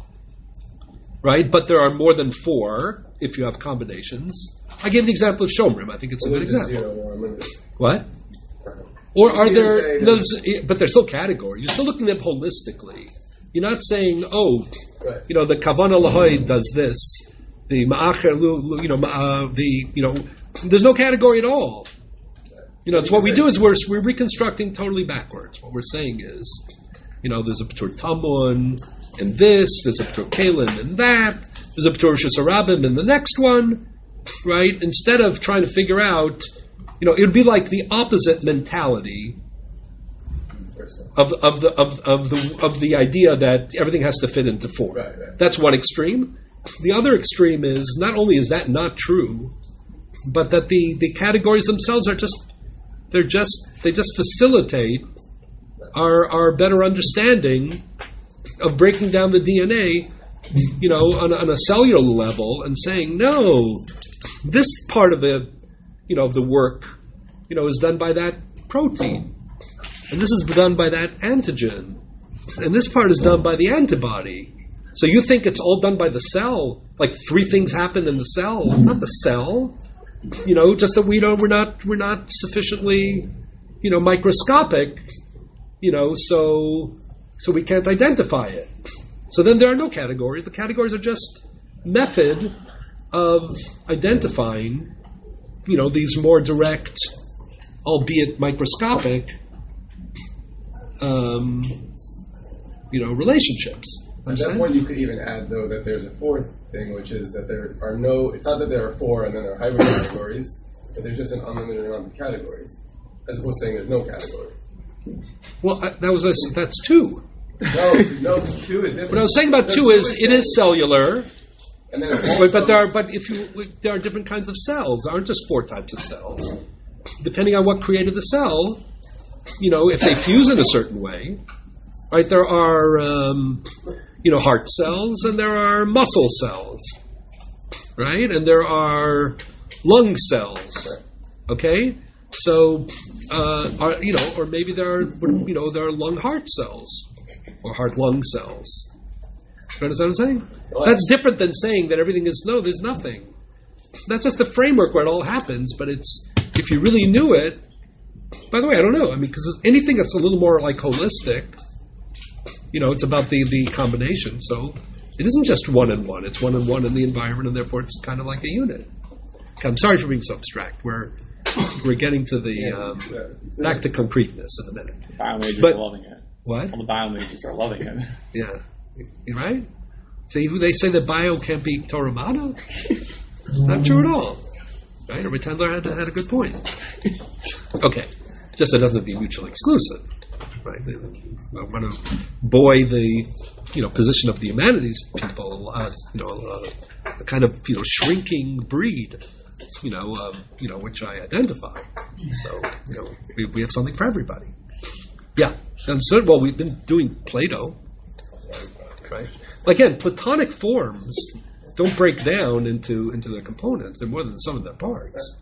Speaker 1: right? But there are more than four if you have combinations. I gave the example of Shomrim. I think it's a good example.
Speaker 9: Zero or unlimited.
Speaker 1: What? Or are
Speaker 9: You
Speaker 1: there?
Speaker 9: say
Speaker 1: No,
Speaker 9: that-
Speaker 1: but they're still categories. You're still looking at them holistically. You're not saying, oh,
Speaker 9: Right.
Speaker 1: you know, the Kavanah Lahoy does this. The Ma'acher, Lu- you know, uh, the you know, there's no category at all. You know, it's what we do is we're we're reconstructing totally backwards. What we're saying is, you know, there's a P'tur Tamun in this, there's a P'tur Kalim in that, there's a P'tur Rishus Harabim in the next one, right? Instead of trying to figure out, you know, it would be like the opposite mentality of of the of, of the of the idea that everything has to fit into four.
Speaker 9: Right, right.
Speaker 1: That's one extreme. The other extreme is not only is that not true, but that the, the categories themselves are just they're just they just facilitate our our better understanding of breaking down the D N A, you know, on, on a cellular level and saying, no, this part of the you know of the work, you know, is done by that protein. And this is done by that antigen. And this part is done by the antibody. So you think it's all done by the cell? Like three things happen in the cell? It's not the cell. You know, just that we don't we're not we're not sufficiently, you know, microscopic, you know, so so we can't identify it. So then there are no categories. The categories are just method of identifying, you know, these more direct, albeit microscopic, um, you know, relationships.
Speaker 9: At that point, you could even add, though, that there's a fourth thing, which is that there are no, it's not that there are four and then there are hybrid categories, but there's just an unlimited amount of categories, as opposed to saying there's no categories.
Speaker 1: Well, I, that was that's two.
Speaker 9: No, no, it's two is different.
Speaker 1: What I was saying about
Speaker 9: No,
Speaker 1: two is it is cellular,
Speaker 9: And then it's
Speaker 1: but,
Speaker 9: also,
Speaker 1: but there are but if you there are different kinds of cells. There aren't just four types of cells. Depending on what created the cell, you know, if they fuse in a certain way, right? There are um, you know heart cells and there are muscle cells, right? And there are lung cells. Okay, so uh, are you know, or maybe there are you know there are lung heart cells or heart lung cells. You understand what I'm saying? That's different than saying that everything is no. There's nothing. That's just the framework where it all happens. But it's if you really knew it. By the way, I don't know. I mean, because anything that's a little more like holistic, you know, it's about the the combination. So it isn't just one and one. It's one and one in the environment, and therefore it's kind of like a unit. Okay, I'm sorry for being so abstract. We're we're getting to the um, back to concreteness in a minute.
Speaker 11: Biomajors
Speaker 1: But-
Speaker 11: are loving it.
Speaker 1: What?
Speaker 11: All the biomajors are loving it.
Speaker 1: Yeah. You right? See, they say that bio can't be Torah Mata. Not true at all. Right? Every Tendler had, had a good point. Okay. Just that it doesn't have to be mutually exclusive. Right? I want to buoy the you know position of the humanities people, uh, you know, uh, a kind of you know shrinking breed, you know, um, you know, which I identify. So you know, we, we have something for everybody. Yeah. Understood? Well, we've been doing Plato. Right? Again, Platonic forms don't break down into, into their components. They're more than the sum of their parts.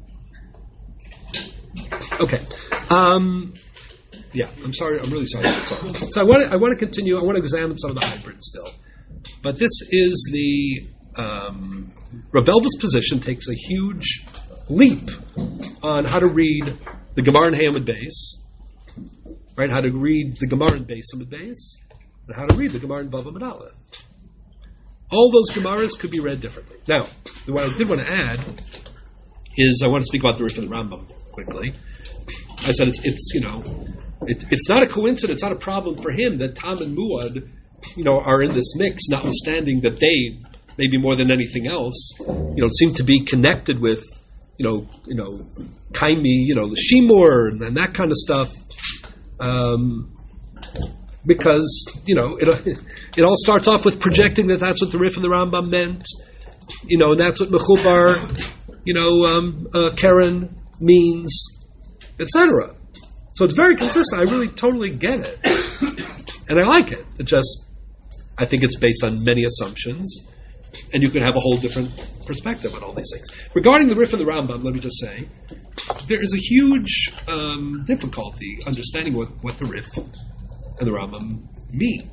Speaker 1: Okay. Um, yeah, I'm sorry. I'm really sorry. sorry. So I want to I want to continue. I want to examine some of the hybrids still. But this is the um, Rav Elva's position takes a huge leap on how to read the Gemara and Hamid base, right? How to read the Gemara and Beis Hamid base. And how to read the Gemara in Bava Amud Aleph. All those Gemaras could be read differently. Now, what I did want to add is I want to speak about the Rif and the Rambam quickly. I said it's, it's you know, it, it's not a coincidence, it's not a problem for him that Tam and Muad, you know, are in this mix, notwithstanding that they, maybe more than anything else, you know, seem to be connected with, you know, you know, Kaimi, you know, the Shimur and, and that kind of stuff. Um, Because, you know, it it all starts off with projecting that that's what the Rif and the Rambam meant, you know, and that's what Mechubar, you know, um, uh, Karen means, et cetera. So it's very consistent. I really totally get it. And I like it. It just, I think it's based on many assumptions, and you could have a whole different perspective on all these things. Regarding the Rif and the Rambam, let me just say, there is a huge um, difficulty understanding what, what the Rif and the Rambam mean.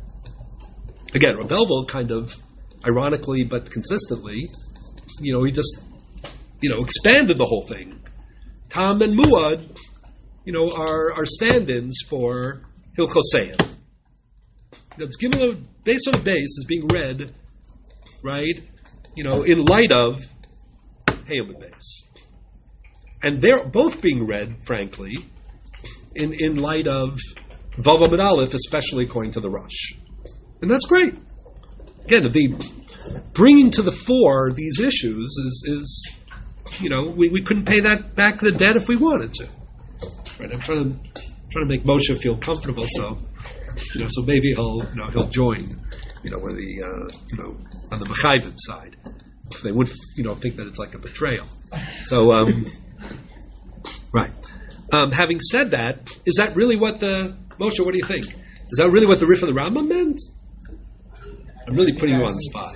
Speaker 1: Again, Rav Elva kind of ironically but consistently, you know, he just, you know, expanded the whole thing. Tam and Muad, you know, are, are stand-ins for Hilchoseyim. That's given a base on a base is being read, right, you know, in light of Hayom base. And they're both being read, frankly, in, in light of Vav Amud Aleph, especially according to the Rush. And that's great. Again, the bringing to the fore these issues is, is you know, we, we couldn't pay that back the debt if we wanted to. Right? I'm trying to trying to make Moshe feel comfortable, so you know, so maybe he'll you know he'll join, you know, with the uh, you know on the Mechayvim side. They would you know think that it's like a betrayal. So um, right. Um, having said that, is that really what the Moshe, what do you think? Is that really what the Rif and the Rambam meant? I'm really putting you on the spot.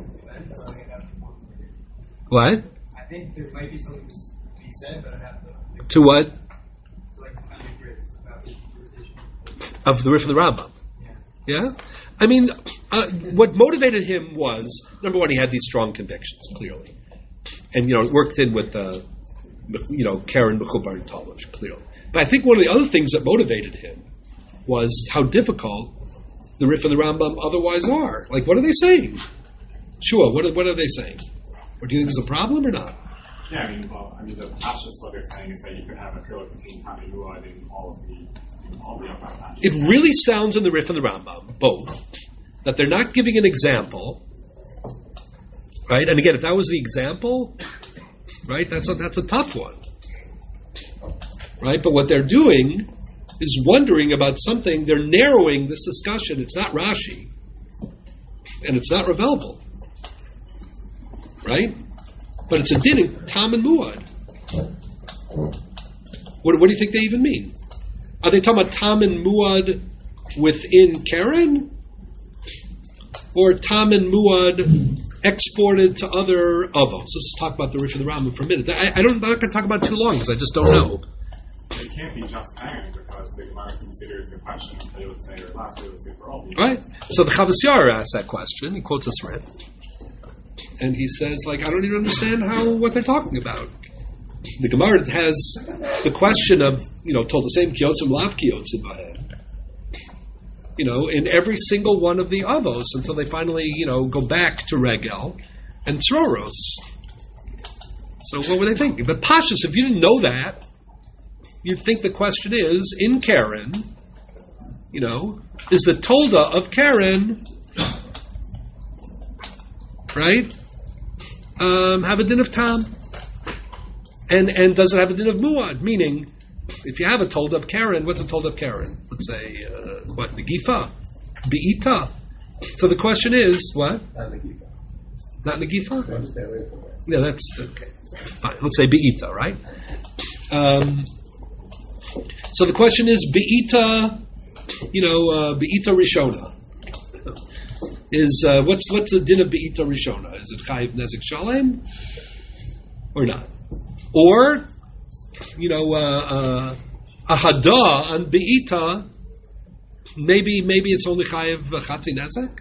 Speaker 1: What?
Speaker 12: I think there might be something to be said, but I have to.
Speaker 1: To what?
Speaker 12: To like find the grids about the interpretation.
Speaker 1: Of the Rif and the Rambam. Yeah? Yeah? I mean, uh, what motivated him was, number one, he had these strong convictions, clearly. And, you know, it worked in with, uh, you know, Karen, Mechubar, and Talmush, clearly. But I think one of the other things that motivated him was how difficult the Rif and the Rambam otherwise are. Like, what are they saying? Shua, what are, what are they saying? Or do you think there's a problem or not?
Speaker 7: Yeah, I mean, well, I mean, the Pashas, what they're saying is that you could have a chiluk between Tam and Muad in all of the, in all the other passages.
Speaker 1: It really sounds in the Rif and the Rambam, both, that they're not giving an example, right? And again, if that was the example, right, that's a, that's a tough one, right? But what they're doing is wondering about something. They're narrowing this discussion. It's not Rashi, and it's not Rav Elvel, right? But it's a din in Tam and Muad. What, what do you think they even mean? Are they talking about Tam and Muad within Karen? Or Tam and Muad exported to other avos? Let's just talk about the Rif and the Rambam for a minute. I, I don't, I'm not going to talk about it too long because I just don't know.
Speaker 11: It can't be just Karen because the Gemara considers the question of they would say or last they would say for all people.
Speaker 1: Right? So the Chavos Yair asks that question. He quotes us Rif. And he says, like, I don't even understand how what they're talking about. The Gemara has the question of, you know, told the same kiyotzim lav kiyotzim bahem. You know, in every single one of the avos until they finally, you know, go back to regel and tzroros. So what were they thinking? But Pashas, if you didn't know that, you'd think the question is, in Karen, you know, is the tolda of Karen, right, um, have a din of Tam? And and does it have a din of Muad? Meaning, if you have a tolda of Karen, what's a tolda of Karen? Let's say, uh, what, Negifa? Be'ita? So the question is, what?
Speaker 9: Not Negifa.
Speaker 1: Not Negifa?
Speaker 9: I understand away from that.
Speaker 1: Yeah, that's, okay. Fine, let's say Be'ita, right? Um, so the question is, Be'ita, you know, uh, Be'ita Rishona. Is, uh, what's what's the din of Be'ita Rishona? Is it Chayiv Nezek Shalem? Or not? Or, you know, uh, uh, a Hadah on Be'ita, maybe maybe it's only Chayiv Chatzi Nezek?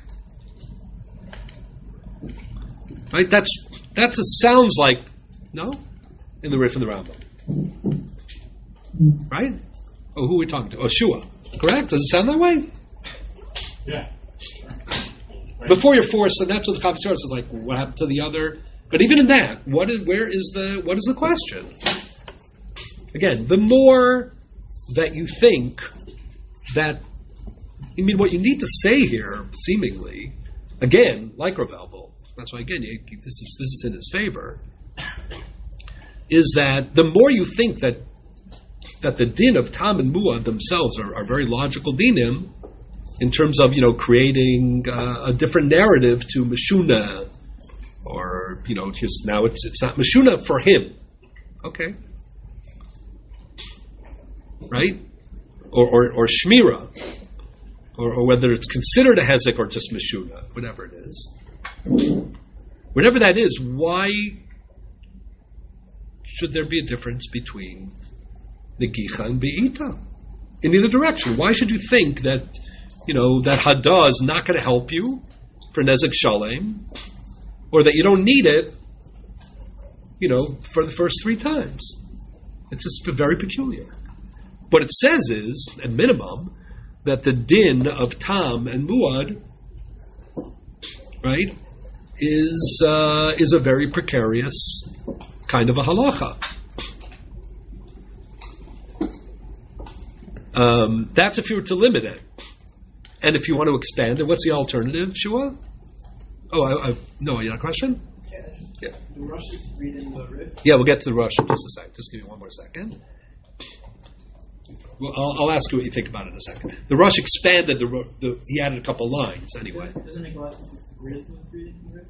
Speaker 1: Right? That's, that's, it sounds like, no? In the Rif and the Rambam. Right? Oh, who are we talking to? Oh, Shua. Correct? Does it sound that way?
Speaker 11: Yeah.
Speaker 1: Before you're forced, and that's what the Chavos Yair is like, what happened to the other? But even in that, what is, where is the, what is the question? Again, the more that you think that, I mean, what you need to say here, seemingly, again, like Rav Elvel, that's why again, you, this is this is in his favor, is that the more you think that that the din of Tam and Muad themselves are, are very logical dinim, in terms of, you know, creating uh, a different narrative to Meshuna, or, you know, just now it's it's not Meshuna for him. Okay. Right? Or or, or Shmira. Or, or whether it's considered a Hezek or just Meshuna, whatever it is. Whatever that is, why should there be a difference between Negicha and Be'ita? In either direction. Why should you think that, you know, that Hadah is not going to help you for Nezek Shalem, or that you don't need it, you know, for the first three times? It's just very peculiar. What it says is, at minimum, that the din of Tam and Muad, right, is uh, is a very precarious kind of a halacha. Um, that's if you were to limit it. And if you want to expand it, what's the alternative, Shua? Oh, I, I, no, you got a question?
Speaker 12: Yeah.
Speaker 1: Yeah.
Speaker 12: The Rush reading the Rif.
Speaker 1: Yeah, we'll get to the Rush in just a sec. Just give me one more second. Well, I'll, I'll ask you what you think about it in a second. The Rush expanded the, the he added a couple lines anyway.
Speaker 12: Doesn't it go out with Rif reading the Rif?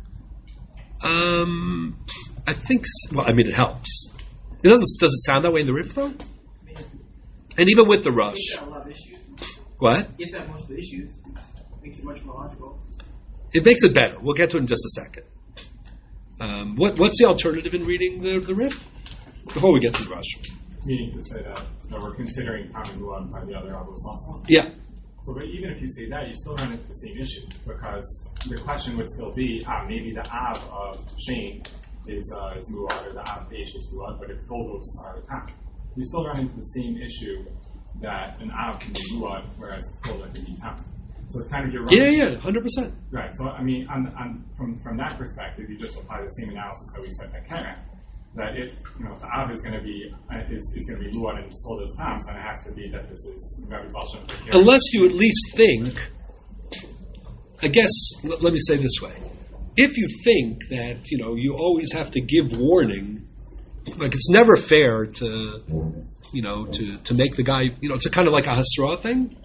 Speaker 1: Um, I think. s- Well, I mean, it helps. It doesn't. Does it sound that way in the Rif though? And even with the Rush,
Speaker 12: It's got a lot of issues.
Speaker 1: what?
Speaker 12: It's got most of the issues. Makes it much more logical.
Speaker 1: It makes it better. We'll get to it in just a second. Um, what What's the alternative in reading the the Rif? Before we get to the Rush.
Speaker 11: Meaning to say that, that we're considering Tam and Muad by the other avos also.
Speaker 1: Yeah.
Speaker 11: So, but even if you say that, you still run into the same issue because the question would still be, ah, maybe the av of Shane is uh, is Muad or the av of Eish is Muad, but its toldos are Tam. You still run into the same issue that an av can be Muad, whereas its tolda can be Tam. So it's kind of your
Speaker 1: Yeah, yeah, hundred percent.
Speaker 11: Right. So I mean, on, on, from from that perspective, you just apply the same analysis that we said at Karen. That if, you know, if the av is going to be uh, is, is going to be Muad and it's told as Tam, then it has to be that this is Rabbi Zalshan.
Speaker 1: Unless you at least think I guess, l- let me say this way. If you think that, you know, you always have to give warning, like it's never fair to, you know, to, to make the guy, you know, it's a kind of like a hasra thing.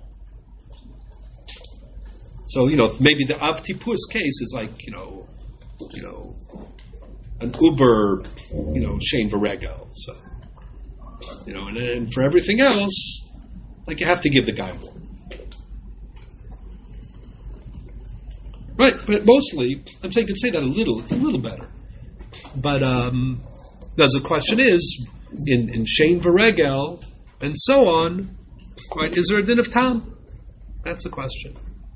Speaker 1: So, you know, maybe the Av Tipus case is like, you know, you know, an uber, you know, Shane Varegel. So, you know, and, and for everything else, like you have to give the guy warning. Right, but mostly, I'm saying you could say that a little, it's a little better. But um, as the question is, in, in Shane Varegel and so on, right, is there a din of tam? That's the question.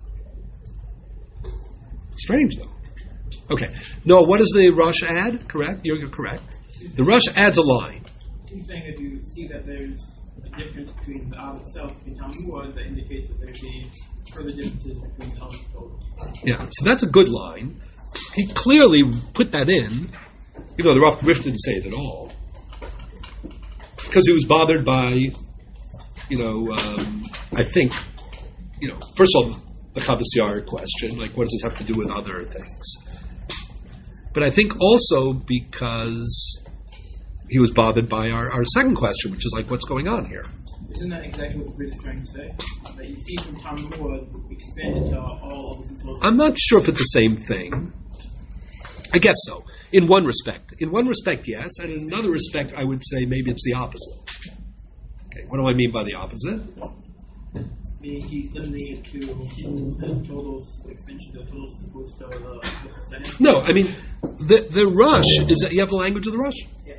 Speaker 1: Strange, though. Okay. No, what does the Rush add? Correct? You're, you're correct. The Rush adds a line.
Speaker 12: He's saying that you see that there's a difference between the Av itself and Talmud that indicates that there'd be further differences between the other totals.
Speaker 1: Yeah, so that's a good line. He clearly put that in, even though the Rav Riff didn't say it at all, because he was bothered by, you know, um, I think, you know, first of all, the Chavos Yair question, like what does this have to do with other things? But I think also because he was bothered by our, our second question, which is like, what's going on here?
Speaker 12: Isn't that exactly what the Brit is trying to say? That you see from Talmud expanded to all of the totals?
Speaker 1: I'm not sure if it's the same thing. I guess so. In one respect. In one respect, yes. And in another respect, I would say maybe it's the opposite. Okay, what do I mean by the opposite?
Speaker 12: Meaning he's limiting it to the totals, extension to the totals as opposed to the, the setting?
Speaker 1: No, I mean, the the Rush, is that you have the language of the Rush?
Speaker 12: Yeah.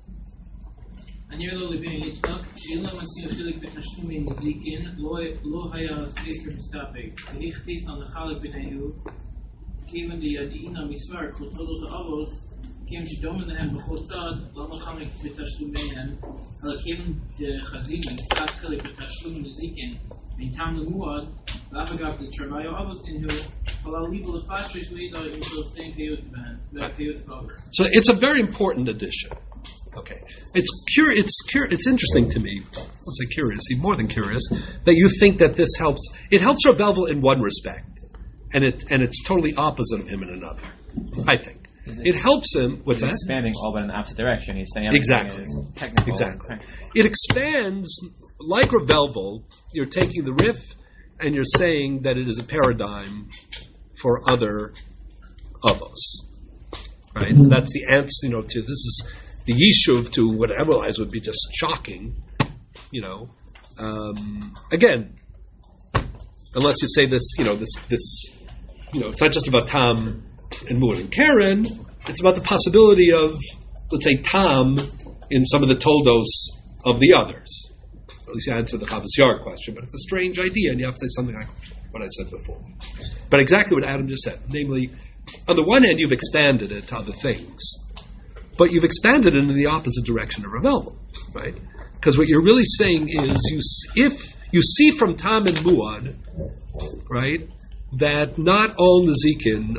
Speaker 12: אני לא לבין יצחק, שאין לה מציע חלק בתשלומים נזיקין, לא היה ספר מסתפק. והכתיס על נחלק בינינו, כיוון לידיעין המסבר, כל תולדות האבוס, כיוון שדומן להם בכל צד, לא נחלק בתשלומיהם, אלא כיוון דחזימן, צד חלק בתשלום נזיקין, בין תם למועד, ואף אגב לתרוויו אבוס אינהו, אבל ליבו לפשרש לידע עם שלושים כיות בהן, והכיות באבוס.
Speaker 1: So it's a very important addition. Okay, it's cur- It's cur- It's interesting to me. I won't say curious, even more than curious, that you think that this helps. It helps Rav Elvel in one respect, and it and it's totally opposite of him in another. I think it, it helps him. What's
Speaker 13: he's
Speaker 1: that?
Speaker 13: Expanding all but in the opposite direction. He's saying
Speaker 1: exactly,
Speaker 13: is technical.
Speaker 1: exactly. It expands like Rav Elvel. You're taking the riff, and you're saying that it is a paradigm for other avos. Right? Mm-hmm. That's the answer. You know, to this is. The Yishuv to what otherwise would be just shocking, you know. Um, again, unless you say this, you know, this, this, you know, it's not just about Tam and Muad and Karen. It's about the possibility of, let's say, Tam in some of the Toldos of the others. At least you answer the Chavos Yair question, but it's a strange idea, and you have to say something like what I said before. But exactly what Adam just said, namely, on the one hand, you've expanded it to other things. But you've expanded it in the opposite direction of Rav Elvel, right? Because what you're really saying is, you if you see from Tam and Muad, right, that not all Nezikin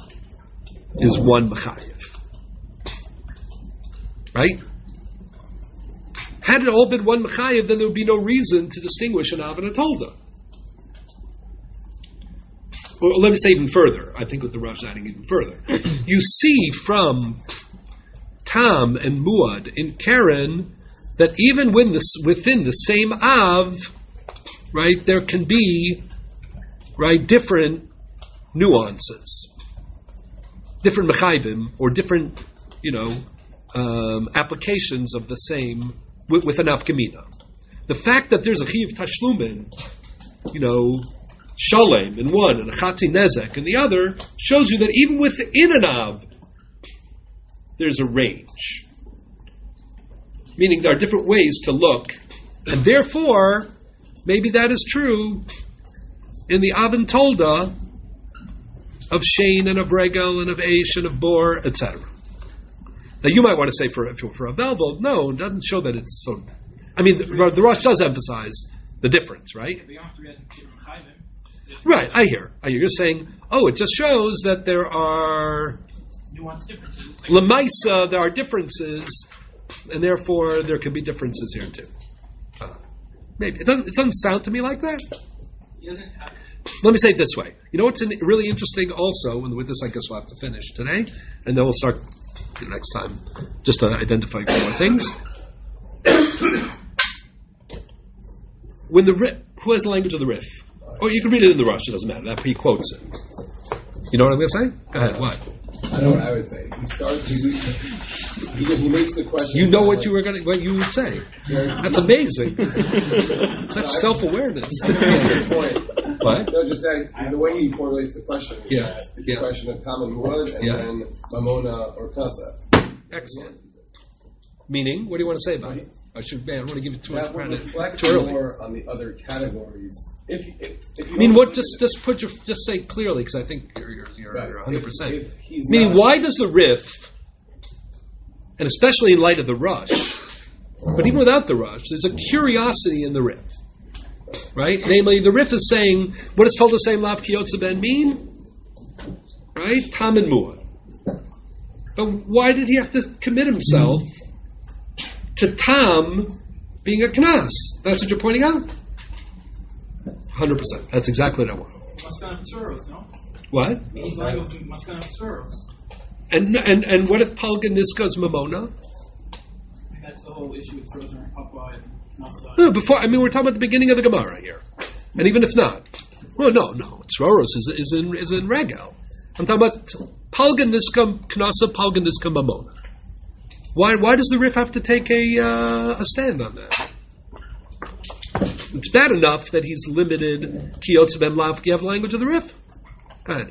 Speaker 1: is one Mechayev, right? Had it all been one Mechayev, then there would be no reason to distinguish an Av and a Tolda. Or let me say even further. I think what the Rav's adding even further. You see from Tam and Muad in Karen that even when this, within the same Av, right, there can be, right, different nuances, different mechayvim, or different, you know, um, applications of the same with, with an afkamina. The fact that there's a chiv tashlumin, you know, shalem in one and a chatzi nezek in the other, shows you that even within an Av, there's a range. Meaning there are different ways to look. And therefore, maybe that is true in the Avin Tolda of Shane and of Regel and of Aish and of Bor, et cetera. Now you might want to say for for a Velvel, no, it doesn't show that it's so. I mean, the, the Rosh does emphasize the difference, right? Right, I hear. I hear. You're saying, oh, it just shows that there are
Speaker 12: nuanced differences.
Speaker 1: Lemaisa, there are differences, and therefore there can be differences here too. Uh, maybe it doesn't. It doesn't sound to me like that.
Speaker 12: He doesn't have,
Speaker 1: let me say it this way. You know what's in, really interesting also, and with this I guess we'll have to finish today, and then we'll start the next time just to identify some more things. When the Rif, who has the language of the Rif? Or you can read it in the Rush, it doesn't matter. That he quotes it. You know what I'm going to say? Go ahead, what?
Speaker 9: I know what I would say. He starts, he, he, he makes the question.
Speaker 1: You know what
Speaker 9: like,
Speaker 1: you were going to, what you would say. That's amazing. Such self-awareness.
Speaker 9: Point.
Speaker 1: What?
Speaker 9: No, just that the way he formulates the question. Is
Speaker 1: Yeah.
Speaker 9: that it's
Speaker 1: Yeah.
Speaker 9: a question of Tam and Muad, and
Speaker 1: Yeah.
Speaker 9: then Mamona or Knasa.
Speaker 1: Excellent. Meaning, what do you want to say about it? I should. Man, I don't want to give it too much
Speaker 9: That would
Speaker 1: credit.
Speaker 9: reflect
Speaker 1: Too early.
Speaker 9: more on the other categories. If, if, if you
Speaker 1: I mean,
Speaker 9: don't
Speaker 1: what?
Speaker 9: believe
Speaker 1: Just,
Speaker 9: it-
Speaker 1: just put your, just say clearly, because I think you're, you're, you're,
Speaker 9: Right.
Speaker 1: you're one hundred percent.
Speaker 9: If- if he's
Speaker 1: Meaning,
Speaker 9: not-
Speaker 1: why does the Rif, and especially in light of the Rush, but even without the Rush, there's a curiosity in the Rif, right? Namely, the Rif is saying, what does Tolda saying Lav Kiyotza Ben mean? Right? Tam and Muad. But why did he have to commit himself to Tam being a Knas? That's what you're pointing out? one hundred percent. That's exactly what I want.
Speaker 12: Maskana Tsuros, no?
Speaker 1: What?
Speaker 12: He's like Maskana Tsuros.
Speaker 1: And and and what if Palga Niska is Mamona?
Speaker 12: That's the whole issue with Tsuros and Papa and Masa.
Speaker 1: No, before I mean we're talking about the beginning of the Gemara here, and even if not, well, no, no, Tsuros is is in is in Regel. I'm talking about Palga Niska Knasa, Palga Niska Mamona. Why why does the Rif have to take a uh, a stand on that? It's bad enough that he's limited Kiyotze Ben Lav Kiev language of the Rif. Go ahead.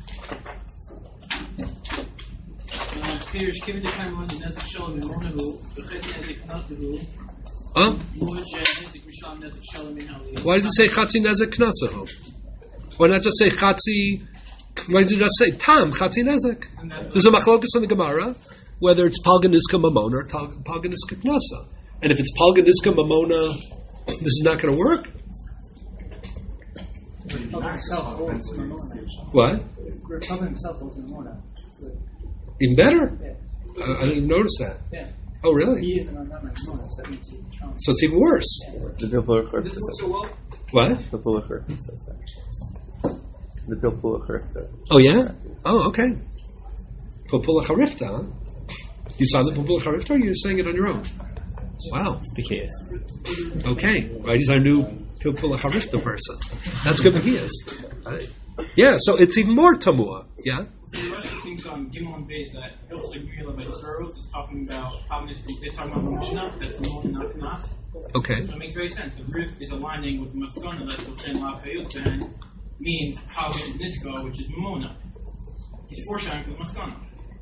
Speaker 12: Pirish Kivit Kaimon Nezik Shalom Monahu, the Cheti Nezik Nasahu,
Speaker 1: Huh?
Speaker 12: Muj Nezik Mishlam Nezik Shalom Minali.
Speaker 1: Why does it say Chatzi Nezek Knasahu? Why not just say Chatzi? Why did you just say Tam Chatzi Nezek? There's a machlokus in the Gemara whether it's Palganiska Mamona or Tal- Palganiska Knasa. And if it's Palganiska Mamona, this is not going to work. What?
Speaker 14: Republic himself holds Mamona.
Speaker 1: Even better?
Speaker 14: Yeah.
Speaker 1: I, I didn't notice that.
Speaker 14: Yeah.
Speaker 1: Oh, really?
Speaker 14: He is an unknown Mamona, so that means he's strong.
Speaker 1: So it's even worse.
Speaker 13: The Bilpulacher
Speaker 12: This is
Speaker 13: says
Speaker 12: so well.
Speaker 1: What?
Speaker 13: that. The Pulacher says that. The Bilpulacher.
Speaker 1: Oh, yeah? Oh, okay. Popula Charifta, huh? You saw the Popula Charifta, or you're saying it on your own? Wow.
Speaker 13: Because.
Speaker 1: Okay. Right, he's our new Popula Charifta person. That's good he is. Right. Yeah, so it's even more Tamua. Yeah?
Speaker 12: So the rest of things on Gimel and Beis that Hilchot Mila by Tsuros is talking about Pavnis, it's talking about Mamona, that's Mamona, not Knas.
Speaker 1: Okay.
Speaker 12: So it makes very sense. The Rif is aligning with Maskana that Hossein Lav Hayutban means Pavin Niska, which is Mamona. He's foreshadowing for the Maskana.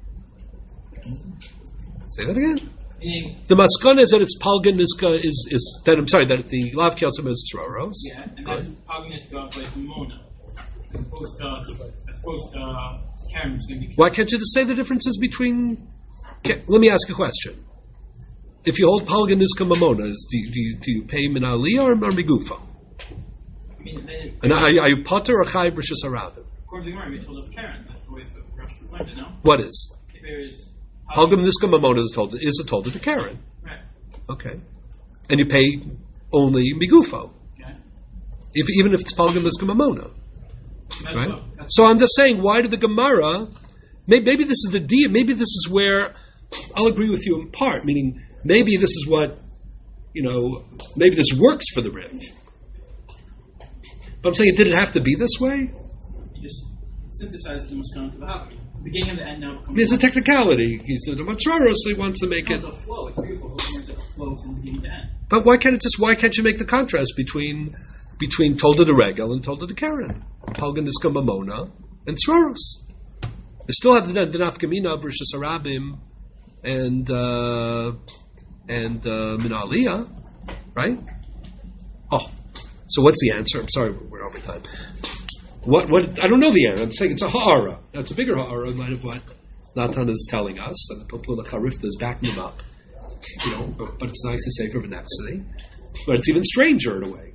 Speaker 1: Say that again.
Speaker 12: Meaning,
Speaker 1: The maskana is that it's Palgan Niska is, is that I'm sorry, that the Lav Kiyotza is Tzroros.
Speaker 12: yeah, and that's Pavin Niska by Mamona. As opposed to, as opposed to Karen is going to be.
Speaker 1: Why can't you just say the differences between... Can, let me ask you a question. If you hold Palgan Niska Mamonas, do you, do you, do you pay Minali or, or Migufa?
Speaker 12: I mean, then,
Speaker 1: And are, you- are you Potter or Chai Brishas Harabim?
Speaker 12: according to the Gemara, we told of Karen. That's the way the Rosh learned it, no?
Speaker 1: What is?
Speaker 12: If there is.
Speaker 1: Palgan Niska Mamona is told is a told to Karen.
Speaker 12: Right.
Speaker 1: Okay. And you pay only Migufo.
Speaker 12: Okay.
Speaker 1: If, even if it's Palgan Niska Mamona.
Speaker 12: That's
Speaker 1: Right?
Speaker 12: what- that's
Speaker 1: So I'm just saying, why did the Gemara? Maybe, maybe this is the deal. Maybe this is where I'll agree with you in part. Meaning, maybe this is what you know. Maybe this works for the Rif. But I'm saying, did it have to be this way?
Speaker 12: You just synthesize the Maskana to the Havami. The beginning and the end now
Speaker 1: I
Speaker 12: becomes.
Speaker 1: mean, it's a technicality. He said, "Matzraro," so he wants to make it.
Speaker 12: It's a flow. It's beautiful. It's a flow from beginning to end.
Speaker 1: But why can't it just? Why can't you make the contrast between between Tolda de Regel and Tolda de Karen, Palgan Niska Mamona and Tzroros? They still have the the Nafkamina versus Arabim and uh, and uh, Minalia, right? Oh, so what's the answer? I'm sorry, we're over time. What? What? I don't know the answer. I'm saying it's a ha'ara. That's a bigger ha'ara in light of what Natan is telling us, and the Popula Charifta is backing him up. You know, but, but it's nice to say for Venepsity. But it's even stranger in a way.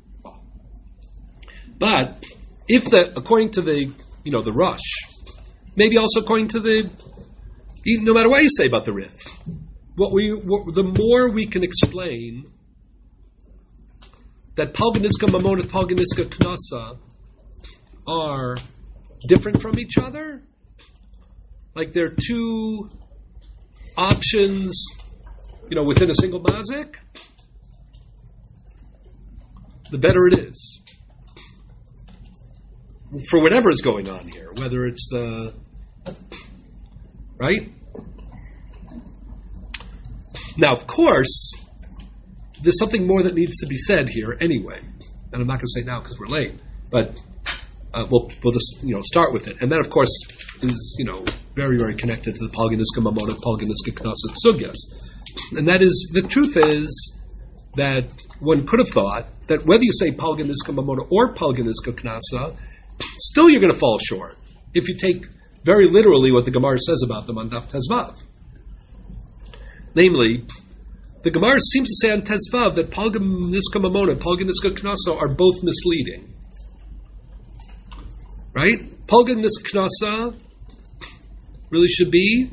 Speaker 1: But if the, according to the, you know, the Rush, maybe also according to the, no matter what you say about the Rif, what we, what, the more we can explain that Palganiska Mamona, Palganiska Knasa are different from each other, like they're two options, you know, within a single mazik, the better it is. For whatever is going on here, whether it's the, right? Now, of course, there's something more that needs to be said here anyway. And I'm not going to say now because we're late, but uh, we'll we'll just you know start with it. And that, of course, is you know very very connected to the Palganiska Mamona, Palganiska Knesset Sugyas. And that is the truth is that one could have thought that whether you say Palganiska Mamona or Palganiska Knasa, still you're going to fall short if you take very literally what the Gemara says about them on Daf Tezvav. Namely, the Gemara seems to say on Tezvav that Palganiska Mamona and Palganiska Knasa are both misleading. Right? Palganiska Knasa really should be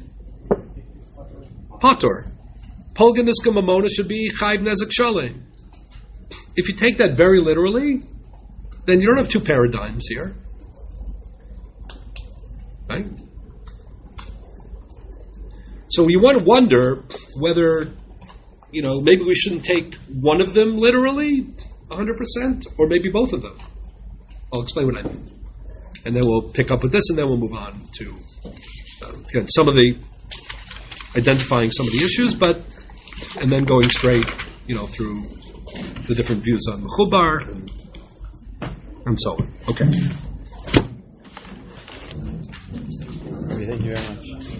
Speaker 1: Pator. Palganiska Mamona should be Chayv Nezek Shalem. If you take that very literally, then you don't have two paradigms here. Right? So you want to wonder whether, you know, maybe we shouldn't take one of them literally, one hundred percent, or maybe both of them. I'll explain what I mean. And then we'll pick up with this, and then we'll move on to, uh, again, some of the, identifying some of the issues, but, and then going straight, you know, through the different views on Mechubar, and, and so on. Okay.